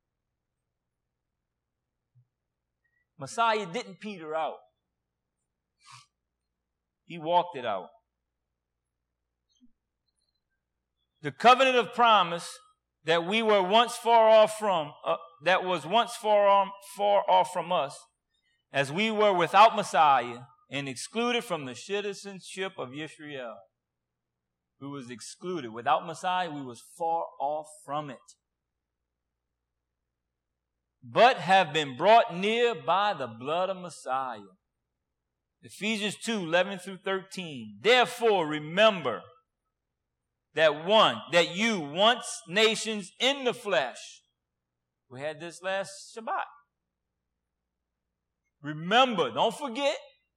Messiah didn't peter out. He walked it out. The covenant of promise that we were once far off from, that was once far off from us, as we were without Messiah and excluded from the citizenship of Yisrael. We was excluded. Without Messiah, we was far off from it. But have been brought near by the blood of Messiah. Ephesians 2:11 through 13. Therefore, remember that you once nations in the flesh. We had this last Shabbat. Remember, don't forget,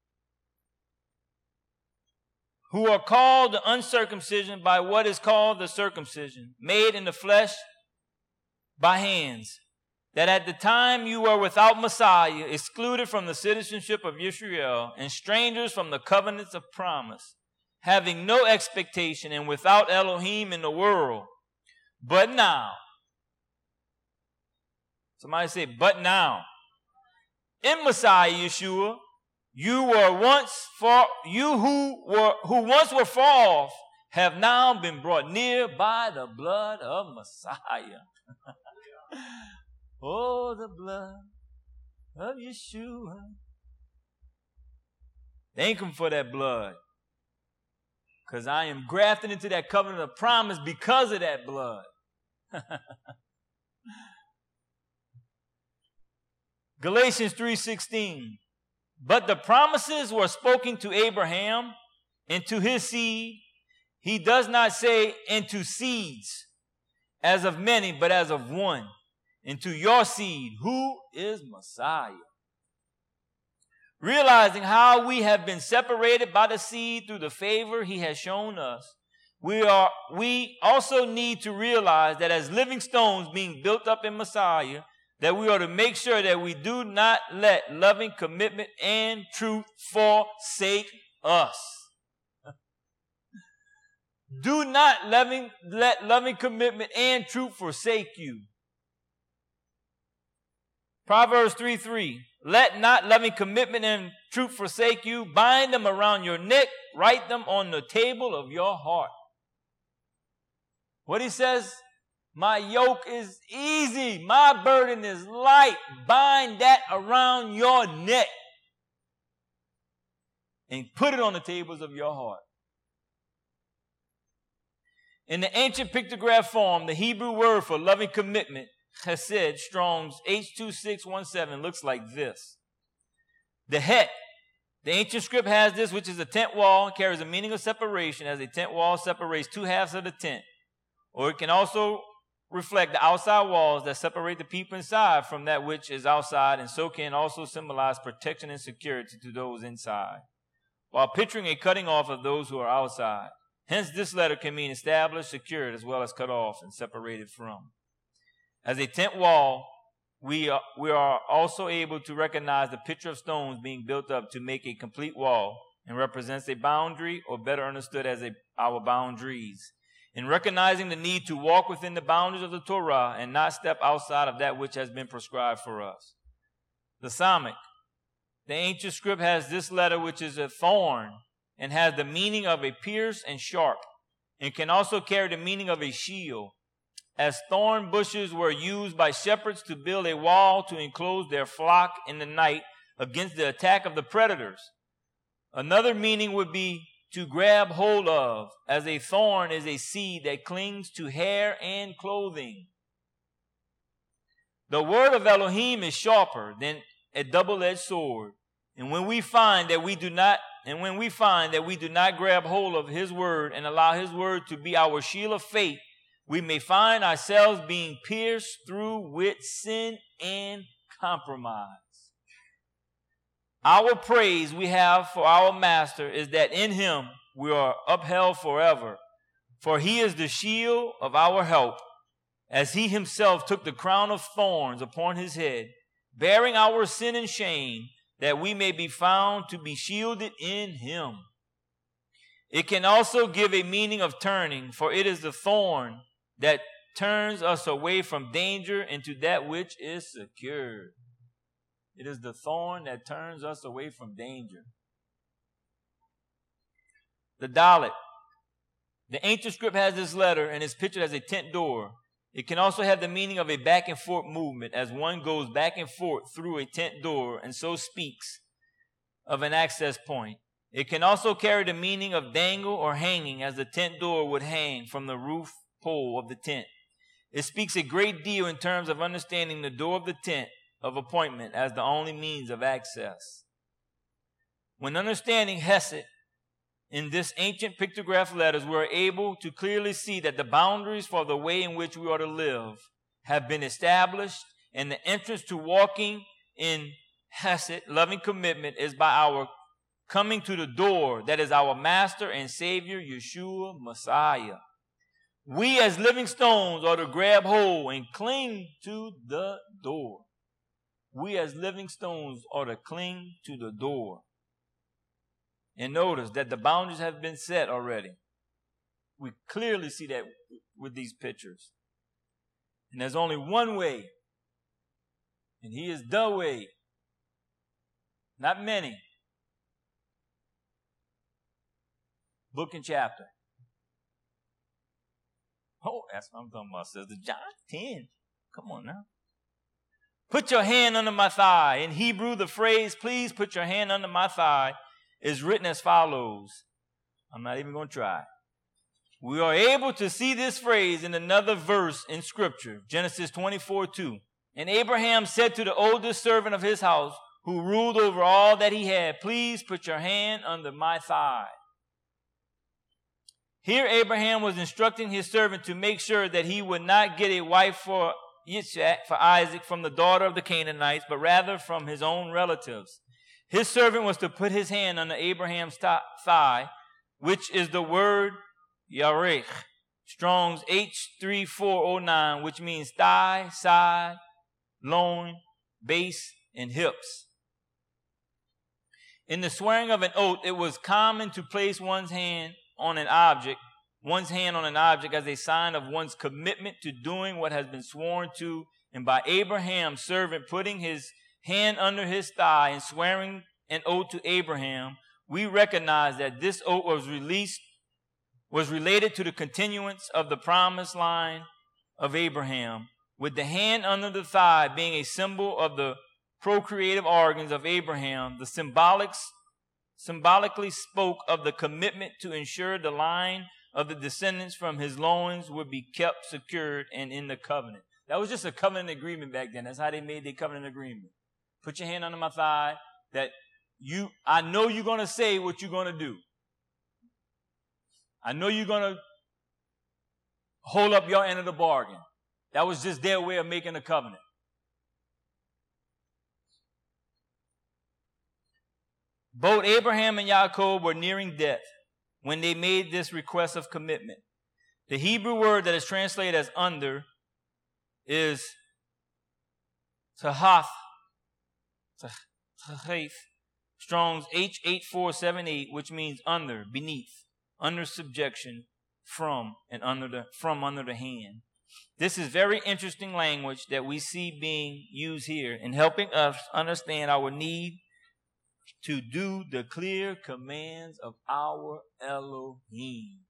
who are called the uncircumcision by what is called the circumcision, made in the flesh by hands, that at the time you were without Messiah, excluded from the citizenship of Yisrael, and strangers from the covenants of promise, having no expectation and without Elohim in the world. But now, somebody say, but now, in Messiah Yeshua, you who once were far off have now been brought near by the blood of Messiah. Oh, the blood of Yeshua. Thank him for that blood. Because I am grafted into that covenant of promise because of that blood. Galatians 3:16. But the promises were spoken to Abraham and to his seed. He does not say into seeds, as of many, but as of one, into your seed, who is Messiah. Realizing how we have been separated by the seed through the favor he has shown us, we also need to realize that as living stones being built up in Messiah, that we ought to make sure that we do not let loving commitment and truth forsake us. Do not let loving commitment and truth forsake you. Proverbs 3:3. Let not loving commitment and truth forsake you. Bind them around your neck. Write them on the table of your heart. What he says, my yoke is easy. My burden is light. Bind that around your neck. And put it on the tables of your heart. In the ancient pictograph form, the Hebrew word for loving commitment, chesed, Strong's H2617, looks like this. The het, the ancient script has this, which is a tent wall, and carries a meaning of separation, as a tent wall separates two halves of the tent. Or it can also reflect the outside walls that separate the people inside from that which is outside, and so can also symbolize protection and security to those inside, while picturing a cutting off of those who are outside. Hence, this letter can mean established, secured, as well as cut off and separated from. As a tent wall, we are also able to recognize the picture of stones being built up to make a complete wall, and represents a boundary, or better understood as our boundaries. in recognizing the need to walk within the boundaries of the Torah and not step outside of that which has been prescribed for us. The Samech. The ancient script has this letter, which is a thorn, and has the meaning of a pierce and sharp, and can also carry the meaning of a shield, as thorn bushes were used by shepherds to build a wall to enclose their flock in the night against the attack of the predators. Another meaning would be to grab hold of, as a thorn is a seed that clings to hair and clothing. The word of Elohim is sharper than a double-edged sword, and when we find that we do not grab hold of his word and allow his word to be our shield of faith, we may find ourselves being pierced through with sin and compromise. Our praise we have for our Master is that in him we are upheld forever, for he is the shield of our help, as he himself took the crown of thorns upon his head, bearing our sin and shame, that we may be found to be shielded in him. It can also give a meaning of turning, for it is the thorn that turns us away from danger into that which is secure. It is the thorn that turns us away from danger. The Dalet. The ancient script has this letter and is pictured as a tent door. It can also have the meaning of a back and forth movement, as one goes back and forth through a tent door and so speaks of an access point. It can also carry the meaning of dangle or hanging, as the tent door would hang from the roof pole of the tent. It speaks a great deal in terms of understanding the door of the tent of appointment as the only means of access. When understanding Hesed in this ancient pictograph letters, we are able to clearly see that the boundaries for the way in which we are to live have been established, and the entrance to walking in Hesed, loving commitment, is by our coming to the door that is our Master and Savior, Yeshua Messiah. We as living stones are to grab hold and cling to the door. We as living stones are to cling to the door. And notice that the boundaries have been set already. We clearly see that with these pictures. And there's only one way. And he is the way. Not many. Book and chapter. Oh, that's what I'm talking about, Sister John 10. Come on now. Put your hand under my thigh. In Hebrew, the phrase, please put your hand under my thigh, is written as follows. I'm not even going to try. We are able to see this phrase in another verse in Scripture, Genesis 24:2. And Abraham said to the oldest servant of his house, who ruled over all that he had, please put your hand under my thigh. Here Abraham was instructing his servant to make sure that he would not get a wife for Isaac from the daughter of the Canaanites, but rather from his own relatives. His servant was to put his hand under Abraham's thigh, which is the word Yarech, Strong's H3409, which means thigh, side, loin, base, and hips. In the swearing of an oath, it was common to place one's hand on an object as a sign of one's commitment to doing what has been sworn to. And by Abraham's servant putting his hand under his thigh and swearing an oath to Abraham, we recognize that this oath was related to the continuance of the promised line of Abraham, with the hand under the thigh being a symbol of the procreative organs of Abraham. The symbolically spoke of the commitment to ensure the line of the descendants from his loins would be kept secured and in the covenant. That was just a covenant agreement back then. That's how they made their covenant agreement. Put your hand under my thigh, that I know you're going to say what you're going to do. I know you're going to hold up your end of the bargain. That was just their way of making a covenant. Both Abraham and Yaakov were nearing death when they made this request of commitment. The Hebrew word that is translated as under is tahath, Strong's H8478, which means under, beneath, under subjection, from under the hand. This is very interesting language that we see being used here in helping us understand our need to do the clear commands of our Elohim.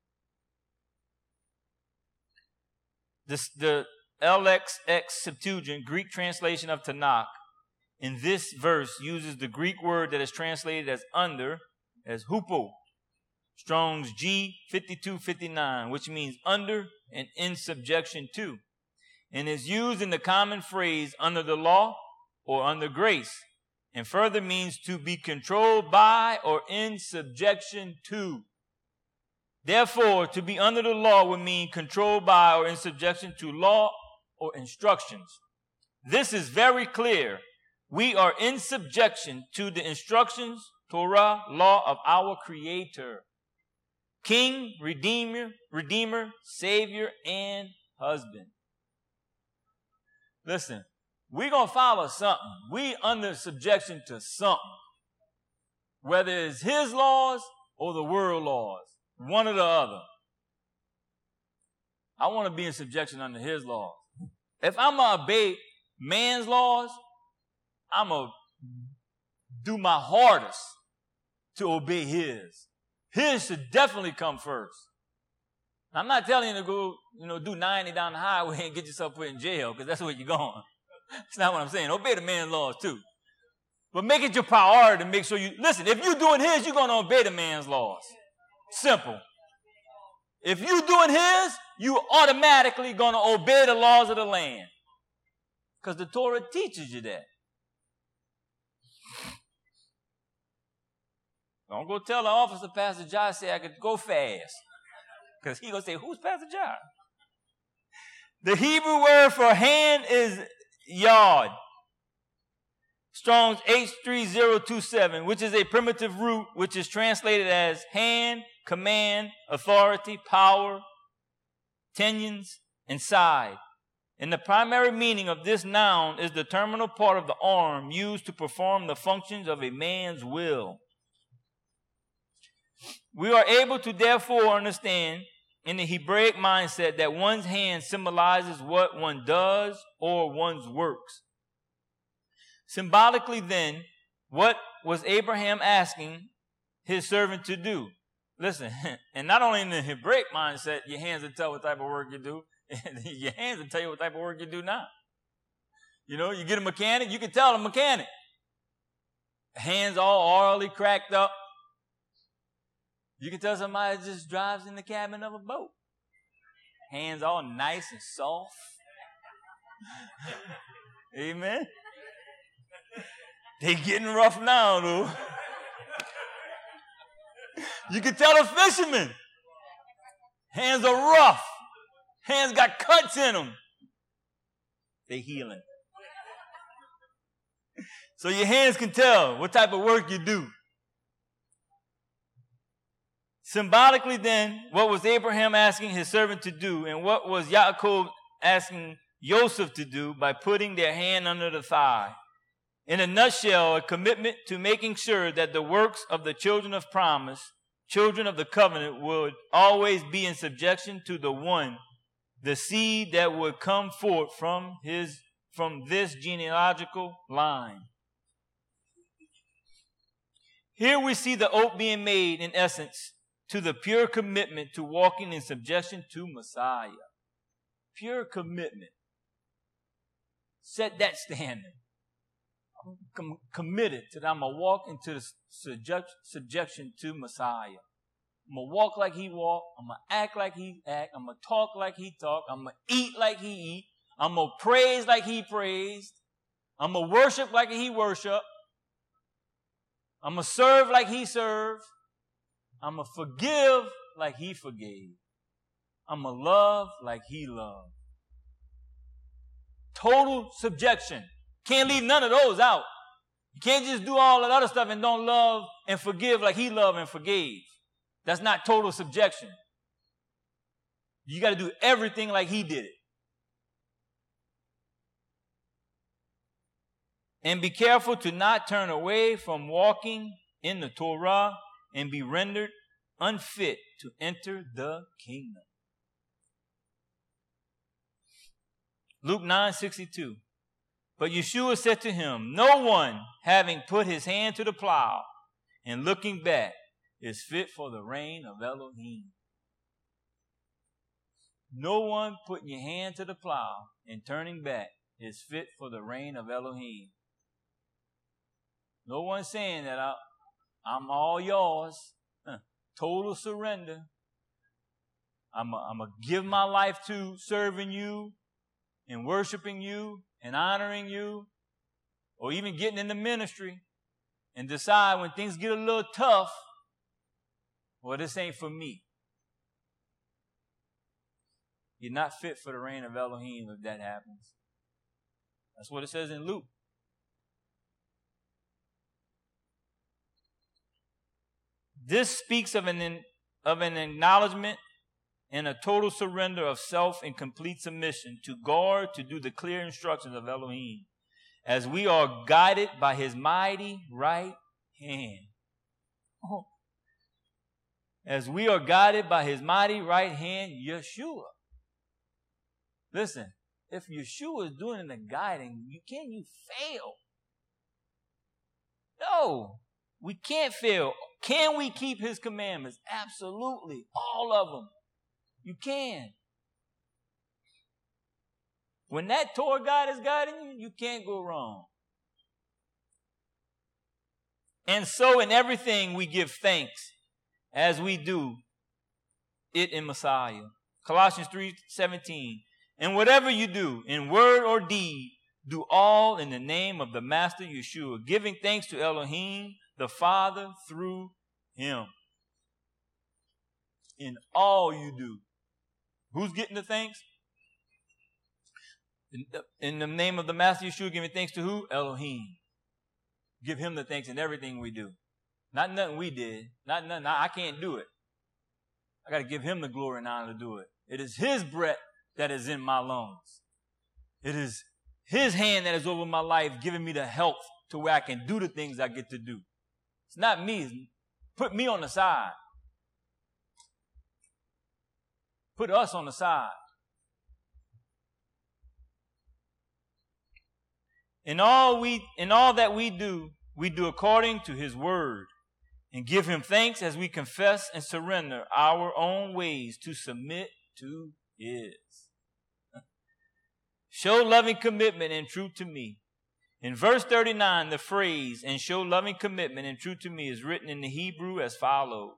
The LXX Septuagint, Greek translation of Tanakh, in this verse uses the Greek word that is translated as under, as hupo, Strong's G5259, which means under and in subjection to, and is used in the common phrase under the law or under grace, and further means to be controlled by or in subjection to. Therefore, to be under the law would mean controlled by or in subjection to law or instructions. This is very clear. We are in subjection to the instructions, Torah, law of our Creator, King, Redeemer, Savior, and husband. Listen, we're going to follow something. We under subjection to something. Whether it's his laws or the world laws. One or the other. I want to be in subjection under his laws. If I'm going to obey man's laws, I'm going to do my hardest to obey his. His should definitely come first. I'm not telling you to go, do 90 down the highway and get yourself put in jail, because that's where you're going. That's not what I'm saying. Obey the man's laws too. But make it your priority to make sure listen, if you're doing his, you're going to obey the man's laws. Simple. If you're doing his, you automatically going to obey the laws of the land. Because the Torah teaches you that. Don't go tell the officer, Pastor Josh said I could go fast. Because he's going to say, who's Pastor Josh? The Hebrew word for hand is yod. Strong's H3027, which is a primitive root, which is translated as hand, command, authority, power, tenions, and side. And the primary meaning of this noun is the terminal part of the arm used to perform the functions of a man's will. We are able to therefore understand in the Hebraic mindset that one's hand symbolizes what one does or one's works. Symbolically then, what was Abraham asking his servant to do? Listen, and not only in the Hebraic mindset, your hands will tell what type of work you do. Your hands will tell you what type of work you do now. You get a mechanic, you can tell the mechanic. Hands all oily cracked up. You can tell somebody just drives in the cabin of a boat. Hands all nice and soft. Amen. They getting rough now, though. You can tell the fishermen. Hands are rough. Hands got cuts in them. They healing. So your hands can tell what type of work you do. Symbolically then, what was Abraham asking his servant to do, and what was Yaakov asking Joseph to do by putting their hand under the thigh? In a nutshell, a commitment to making sure that the works of the children of promise, children of the covenant, would always be in subjection to the one, the seed that would come forth from this genealogical line. Here we see the oath being made, in essence, to the pure commitment to walking in subjection to Messiah. Pure commitment. Set that standard. I'm committed to that. I'm going to walk into the subjection to Messiah. I'm going to walk like he walked. I'm going to act like he act. I'm going to talk like he talked. I'm going to eat like he eat. I'm going to praise like he praised. I'm going to worship like he worshiped. I'm going to serve like he served. I'm going to forgive like he forgave. I'm going to love like he loved. Total subjection. Can't leave none of those out. You can't just do all that other stuff and don't love and forgive like he loved and forgave. That's not total subjection. You got to do everything like he did it. And be careful to not turn away from walking in the Torah and be rendered unfit to enter the kingdom. Luke 9:62. But Yeshua said to him, no one having put his hand to the plow and looking back is fit for the reign of Elohim. No one putting your hand to the plow and turning back is fit for the reign of Elohim. No one saying that I'm all yours. Total surrender. I'm going to give my life to serving you and worshiping you and honoring you, or even getting in the ministry and decide when things get a little tough, well, this ain't for me. You're not fit for the reign of Elohim if that happens. That's what it says in Luke. This speaks of an acknowledgement and a total surrender of self and complete submission to guard, to do the clear instructions of Elohim, as we are guided by his mighty right hand. Oh. As we are guided by his mighty right hand, Yeshua. Listen, if Yeshua is doing the guiding, can you fail? No, we can't fail. Can we keep his commandments? Absolutely, all of them. You can. When that tour guide is guiding you, you can't go wrong. And so in everything we give thanks as we do it in Messiah. Colossians 3:17. And whatever you do, in word or deed, do all in the name of the Master Yeshua, giving thanks to Elohim, the Father, through him. In all you do. Who's getting the thanks? In the name of the Master Yeshua, giving thanks to who? Elohim. Give him the thanks in everything we do. Not nothing we did. Not nothing. I can't do it. I got to give him the glory and honor to do it. It is his breath that is in my lungs. It is his hand that is over my life, giving me the health to where I can do the things I get to do. It's not me. Put me on the side. Put us on the side. In all that we do according to his word, and give him thanks as we confess and surrender our own ways to submit to his. Show loving commitment and truth to me. In verse 39, the phrase, and show loving commitment and truth to me, is written in the Hebrew as follows.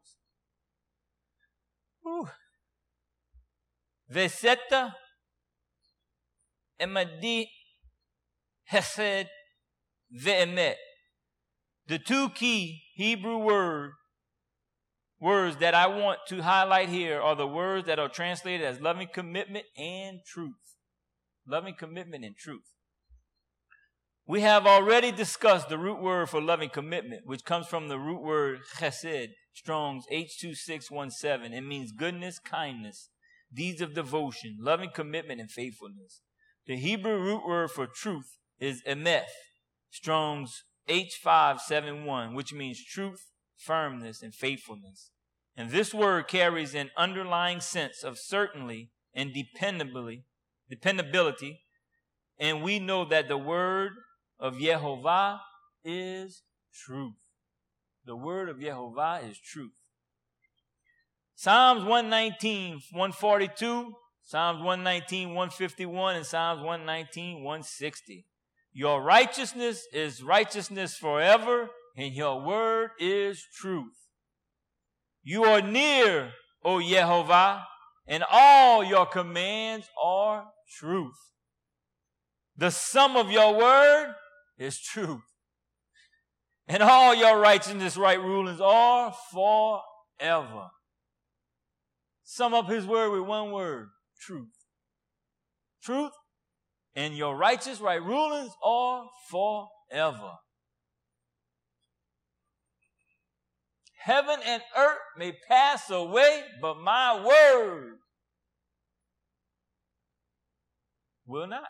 Veseta emadi hesed ve'emet. The two key Hebrew words that I want to highlight here are the words that are translated as loving commitment and truth. Loving commitment and truth. We have already discussed the root word for loving commitment, which comes from the root word chesed, Strong's H2617. It means goodness, kindness, deeds of devotion, loving commitment, and faithfulness. The Hebrew root word for truth is emeth, Strong's H571, which means truth, firmness, and faithfulness. And this word carries an underlying sense of certainty and dependability. And we know that the word of Yehovah is truth. The word of Yehovah is truth. Psalms 119, 142, Psalms 119, 151, and Psalms 119, 160. Your righteousness is righteousness forever, and your word is truth. You are near, O Yehovah, and all your commands are truth. The sum of your word is truth. And all your righteousness, right rulings are forever. Sum up his word with one word, truth. Truth. And your righteous right rulings are forever. Heaven and earth may pass away, but my word will not.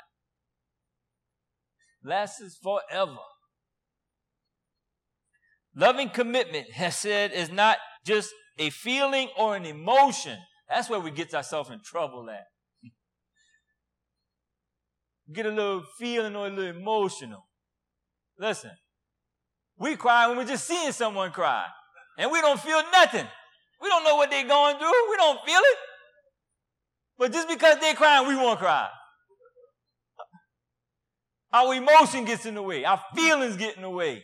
Lasts forever. Loving commitment, Hesed, is not just a feeling or an emotion. That's where we get ourselves in trouble at. Get a little feeling or a little emotional. Listen, we cry when we're just seeing someone cry. And we don't feel nothing. We don't know what they're going through. We don't feel it. But just because they're crying, we won't cry. Our emotion gets in the way. Our feelings get in the way.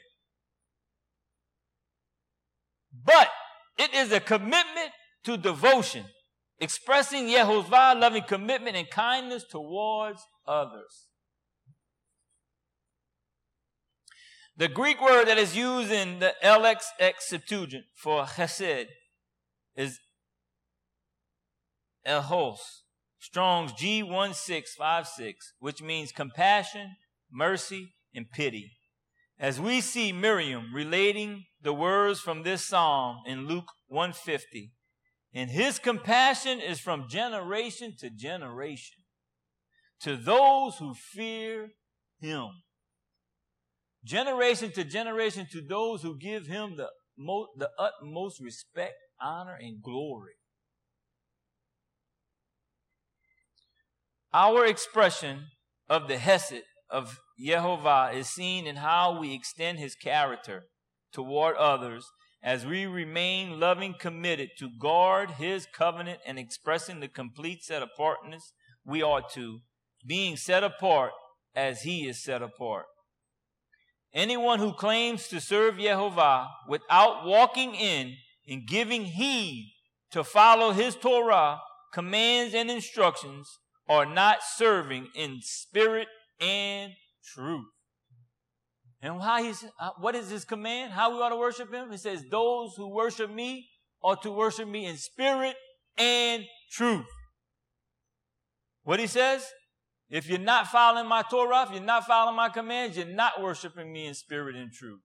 But it is a commitment to devotion, expressing Yehovah's loving commitment and kindness towards others. The Greek word that is used in the LXX Septuagint for chesed is elhos, Strong's G1656, which means compassion, mercy, and pity. As we see Miriam relating the words from this psalm in Luke 150, and his compassion is from generation to generation to those who fear him. Generation to generation to those who give him the utmost respect, honor, and glory. Our expression of the Hesed of Yehovah is seen in how we extend his character toward others as we remain loving, committed to guard his covenant and expressing the complete set apartness we ought to, being set apart as he is set apart. Anyone who claims to serve Yehovah without walking in and giving heed to follow his Torah, commands, and instructions are not serving in spirit and truth. And what is his command? How we ought to worship him? He says, those who worship me ought to worship me in spirit and truth. What he says? If you're not following my Torah, if you're not following my commands, you're not worshiping me in spirit and truth.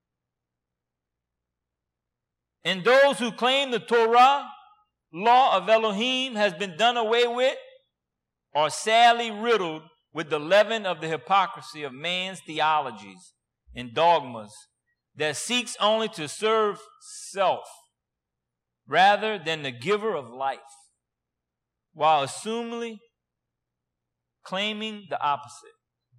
And those who claim the Torah, law of Elohim, has been done away with, are sadly riddled with the leaven of the hypocrisy of man's theologies and dogmas that seeks only to serve self rather than the giver of life, while assumingly claiming the opposite.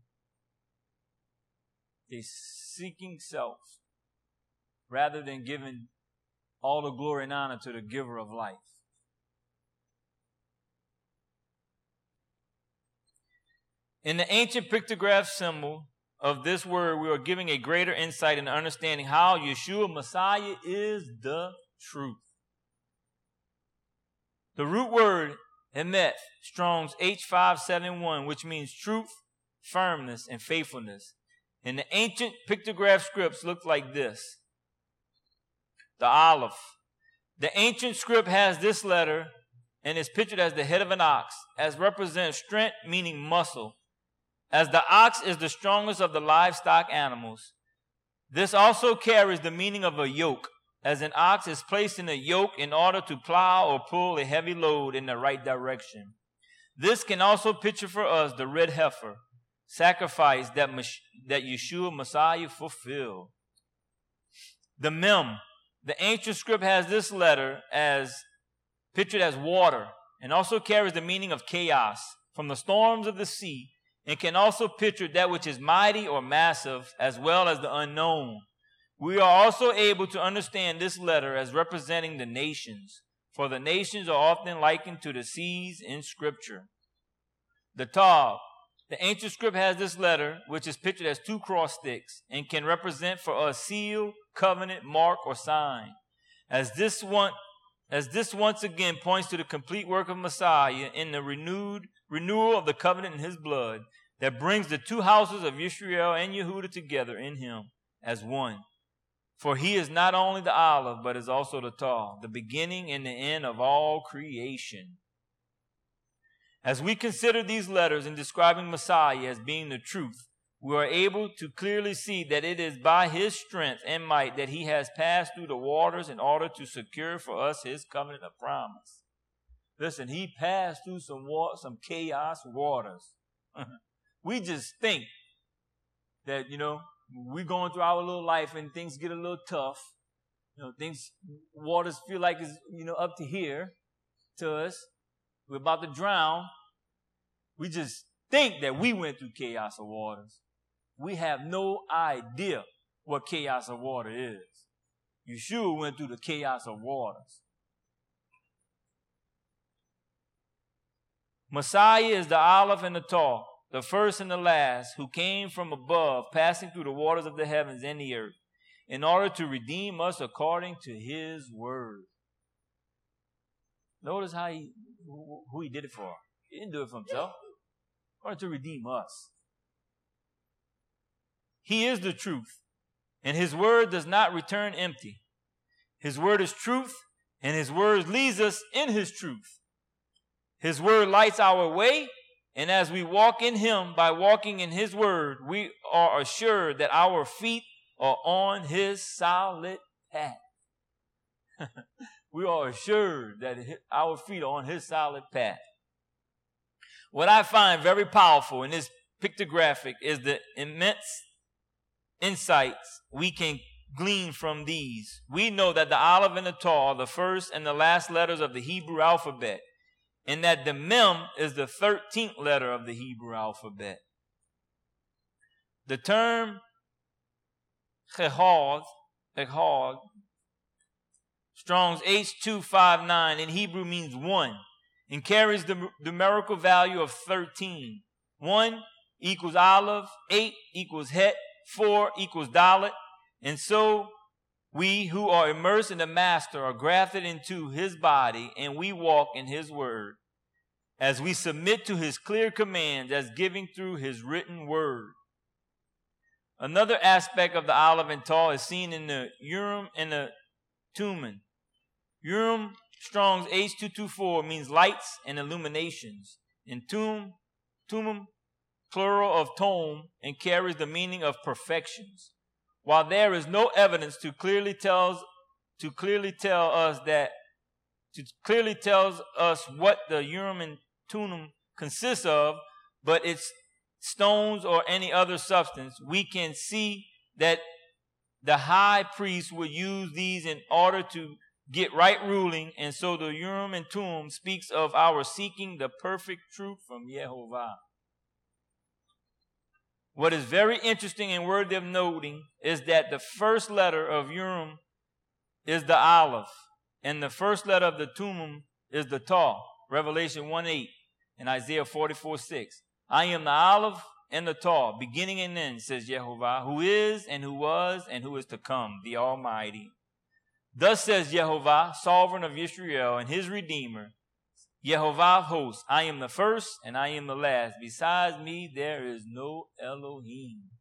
They're seeking self rather than giving all the glory and honor to the giver of life. In the ancient pictograph symbol of this word, we are giving a greater insight into understanding how Yeshua Messiah is the truth. The root word emet, Strong's H571, which means truth, firmness, and faithfulness. And the ancient pictograph scripts look like this. The Aleph. The ancient script has this letter and is pictured as the head of an ox, as represents strength, meaning muscle. As the ox is the strongest of the livestock animals, this also carries the meaning of a yoke, as an ox is placed in a yoke in order to plow or pull a heavy load in the right direction. This can also picture for us the red heifer, sacrifice that Yeshua Messiah fulfilled. The Mem, the ancient script has this letter as pictured as water, and also carries the meaning of chaos from the storms of the sea, and can also picture that which is mighty or massive, as well as the unknown. We are also able to understand this letter as representing the nations, for the nations are often likened to the seas in Scripture. The Tav, the ancient script has this letter, which is pictured as two cross sticks, and can represent for us seal, covenant, mark, or sign. As this once again points to the complete work of Messiah in the renewal of the covenant in his blood that brings the two houses of Israel and Yehudah together in him as one. For he is not only the Aleph, but is also the Tav, the beginning and the end of all creation. As we consider these letters in describing Messiah as being the truth, we are able to clearly see that it is by his strength and might that he has passed through the waters in order to secure for us his covenant of promise. Listen, he passed through some chaos waters. We just think that, we're going through our little life and things get a little tough. Things, waters feel like it's, up to here to us. We're about to drown. We just think that we went through chaos of waters. We have no idea what chaos of water is. Yeshua went through the chaos of waters. Messiah is the Aleph and the Taw, the first and the last, who came from above, passing through the waters of the heavens and the earth, in order to redeem us according to his word. Notice who he did it for. He didn't do it for himself. In order to redeem us. He is the truth, and his word does not return empty. His word is truth, and his word leads us in his truth. His word lights our way, and as we walk in him by walking in his word, we are assured that our feet are on his solid path. We are assured that our feet are on his solid path. What I find very powerful in this pictographic is the immense insights we can glean from these. We know that the Aleph and the Taw are the first and the last letters of the Hebrew alphabet, and that the Mem is the 13th letter of the Hebrew alphabet. The term Echad, Strong's H259 in Hebrew means one and carries the numerical value of 13. 1 equals Aleph, 8 equals Het, 4 equals Dalet, and so we who are immersed in the Master are grafted into his body, and we walk in his word as we submit to his clear commands as giving through his written word. Another aspect of the Aleph and Taw is seen in the Urim and the Thummim. Urim, Strong's H224, means lights and illuminations, and Thummim, plural of tome, and carries the meaning of perfections. While there is no evidence to clearly tells us what the Urim and Thummim consists of, but it's stones or any other substance, we can see that the high priest would use these in order to get right ruling, and so the Urim and Thummim speaks of our seeking the perfect truth from Yehovah. What is very interesting and worthy of noting is that the first letter of Urim is the Aleph, and the first letter of the Thummim is the Taw. Revelation 1:8 and Isaiah 44:6. I am the Aleph and the Taw, beginning and end, says Yehovah, who is and who was and who is to come, the Almighty. Thus says Yehovah, sovereign of Israel and his Redeemer, Yehovah of hosts, I am the first and I am the last. Besides me, there is no Elohim.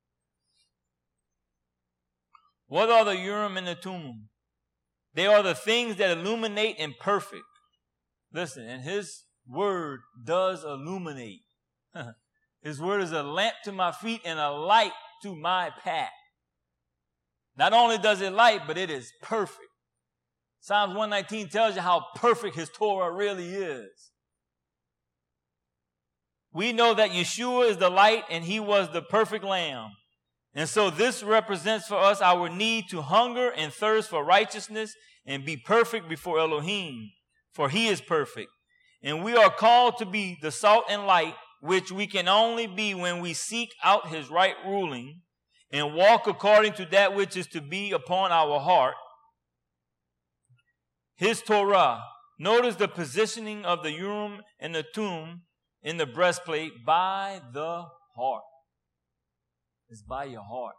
What are the Urim and the Thummim? They are the things that illuminate and perfect. Listen, and his word does illuminate. His word is a lamp to my feet and a light to my path. Not only does it light, but it is perfect. Psalms 119 tells you how perfect his Torah really is. We know that Yeshua is the light and he was the perfect lamb. And so this represents for us our need to hunger and thirst for righteousness and be perfect before Elohim, for he is perfect. And we are called to be the salt and light, which we can only be when we seek out his right ruling and walk according to that which is to be upon our heart, his Torah. Notice the positioning of the Urim and the Thummim in the breastplate by the heart. It's by your heart.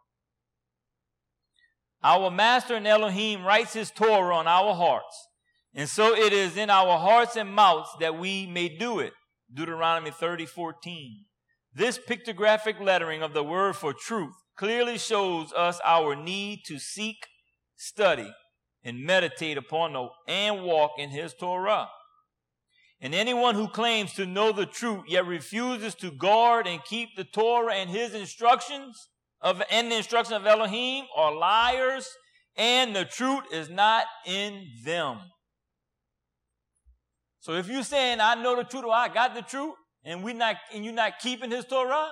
Our Master and Elohim writes his Torah on our hearts. And so it is in our hearts and mouths that we may do it. Deuteronomy 30:14. This pictographic lettering of the word for truth clearly shows us our need to seek, study, and meditate upon and walk in his Torah. And anyone who claims to know the truth yet refuses to guard and keep the Torah and his instructions and the instruction of Elohim are liars, and the truth is not in them. So if you're saying I know the truth or I got the truth, and you're not keeping his Torah,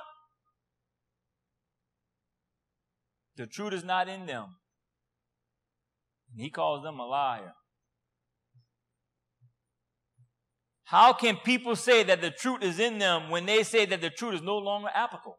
the truth is not in them. He calls them a liar. How can people say that the truth is in them when they say that the truth is no longer applicable?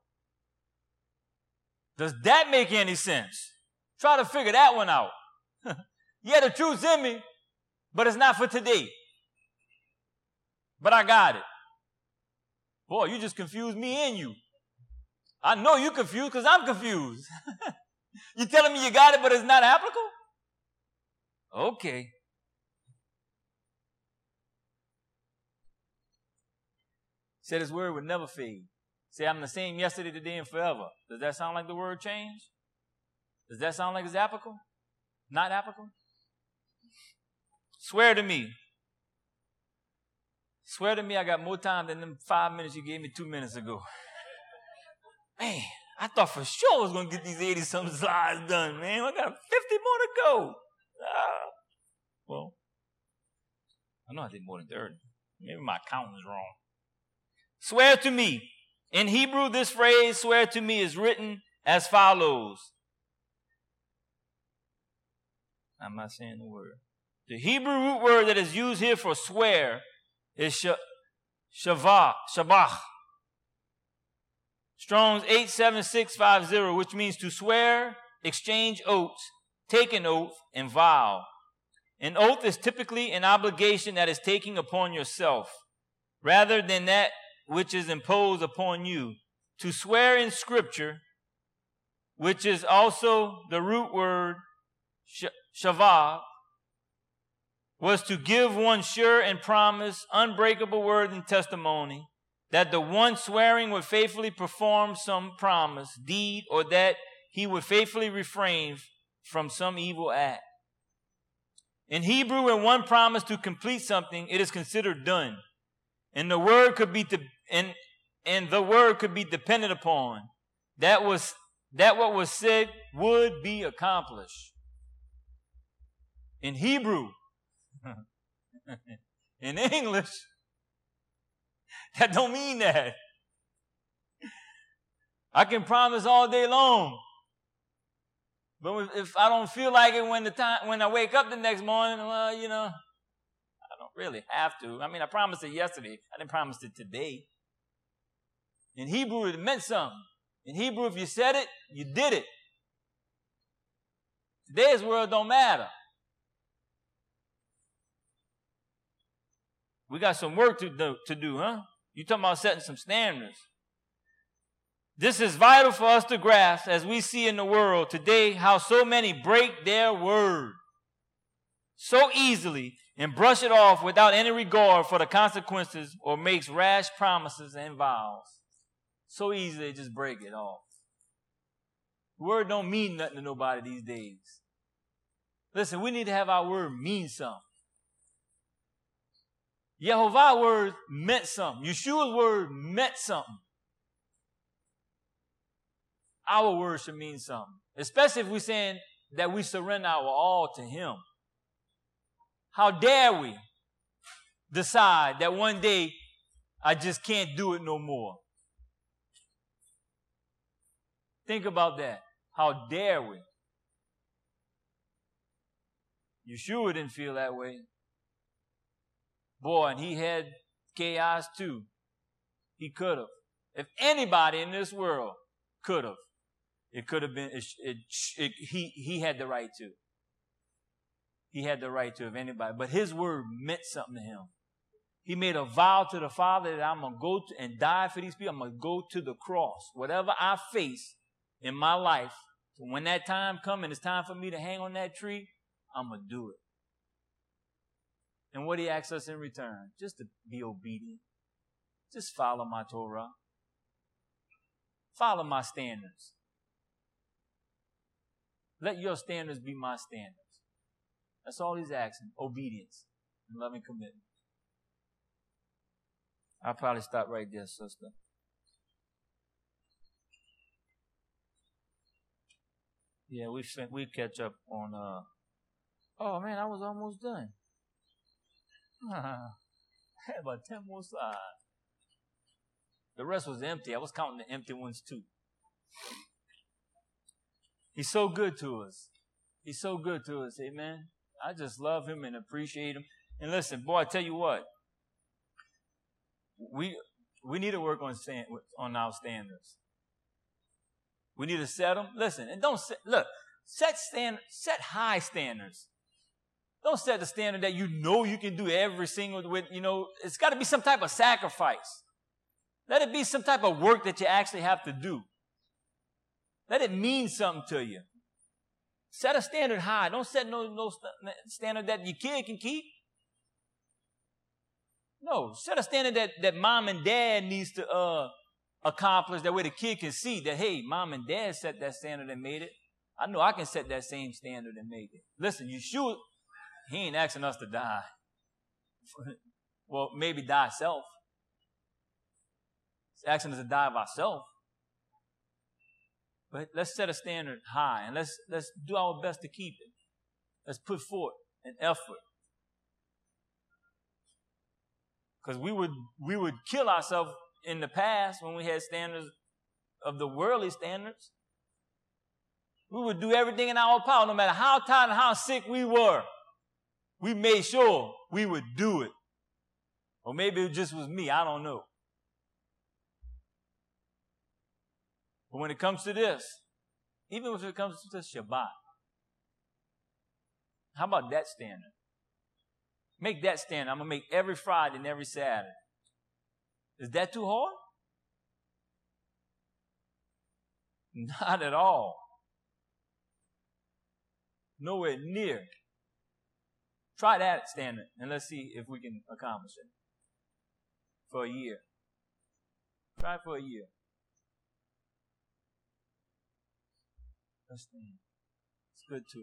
Does that make any sense? Try to figure that one out. Yeah, the truth's in me, but it's not for today. But I got it. Boy, you just confused me and you. I know you're confused because I'm confused. You telling me you got it, but it's not applicable? Okay. Said his word would never fade. Say, I'm the same yesterday, today, and forever. Does that sound like the word change? Does that sound like it's applicable? Not applicable? Swear to me. Swear to me I got more time than them 5 minutes you gave me 2 minutes ago. Man, I thought for sure I was going to get these 80-something slides done, man. I got 50 more to go. Well, I know I did more than 30. Maybe my counting is wrong. Swear to me. In Hebrew, this phrase, swear to me, is written as follows. I'm not saying the word. The Hebrew root word that is used here for swear is shavach. Strong's 87650, which means to swear, exchange oaths, take an oath, and vow. An oath is typically an obligation that is taken upon yourself, rather than that which is imposed upon you. To swear in Scripture, which is also the root word shavah, was to give one sure and promise, unbreakable word and testimony that the one swearing would faithfully perform some promise, deed, or that he would faithfully refrain from some evil act. In Hebrew, when one promised to complete something, it is considered done. And the word could be dependent upon that what was said would be accomplished. In Hebrew, in English, that don't mean that. I can promise all day long, but if I don't feel like it when I wake up the next morning, well, I don't really have to. I mean, I promised it yesterday. I didn't promise it today. In Hebrew, it meant something. In Hebrew, if you said it, you did it. Today's world don't matter. We got some work to do, huh? You talking about setting some standards. This is vital for us to grasp as we see in the world today how so many break their word so easily and brush it off without any regard for the consequences or makes rash promises and vows. So easy they just break it off. The word don't mean nothing to nobody these days. Listen, we need to have our word mean something. Yehovah's word meant something. Yeshua's word meant something. Our word should mean something. Especially if we're saying that we surrender our all to Him. How dare we decide that one day I just can't do it no more? Think about that. How dare we? Yeshua didn't feel that way. Boy, and he had chaos too. He could have. If anybody in this world could have, it could have been, he had the right to. He had the right to, if anybody. But his word meant something to him. He made a vow to the Father that I'm going to go and die for these people. I'm going to go to the cross. Whatever I face in my life, when that time comes and it's time for me to hang on that tree, I'm going to do it. And what he asks us in return, just to be obedient. Just follow my Torah. Follow my standards. Let your standards be my standards. That's all he's asking. Obedience and loving commitment. I'll probably stop right there, sister. Yeah, we catch up on, oh man, I was almost done. I had about 10 more slides. The rest was empty. I was counting the empty ones too. He's so good to us. He's so good to us, amen. I just love him and appreciate him. And listen, boy, I tell you what, we need to work on our standards. We need to set them. Listen, and set high standards. Don't set the standard that you know you can do every single with, it's got to be some type of sacrifice. Let it be some type of work that you actually have to do. Let it mean something to you. Set a standard high. Don't set no standard that your kid can keep. No, set a standard that mom and dad needs to accomplish. That way the kid can see that, hey, mom and dad set that standard and made it. I know I can set that same standard and make it. Listen, Yeshua, he ain't asking us to die. Well, maybe die self. He's asking us to die of ourselves. But let's set a standard high and let's do our best to keep it. Let's put forth an effort. Because we would kill ourselves in the past when we had standards of the worldly standards. We would do everything in our power, no matter how tired and how sick we were. We made sure we would do it. Or maybe it just was me, I don't know. But when it comes to this, even if it comes to Shabbat, how about that standard? Make that standard. I'm going to make every Friday and every Saturday. Is that too hard? Not at all. Nowhere near. Try that standard and let's see if we can accomplish it. For a year. Try it for a year. Let's stand. It's good too.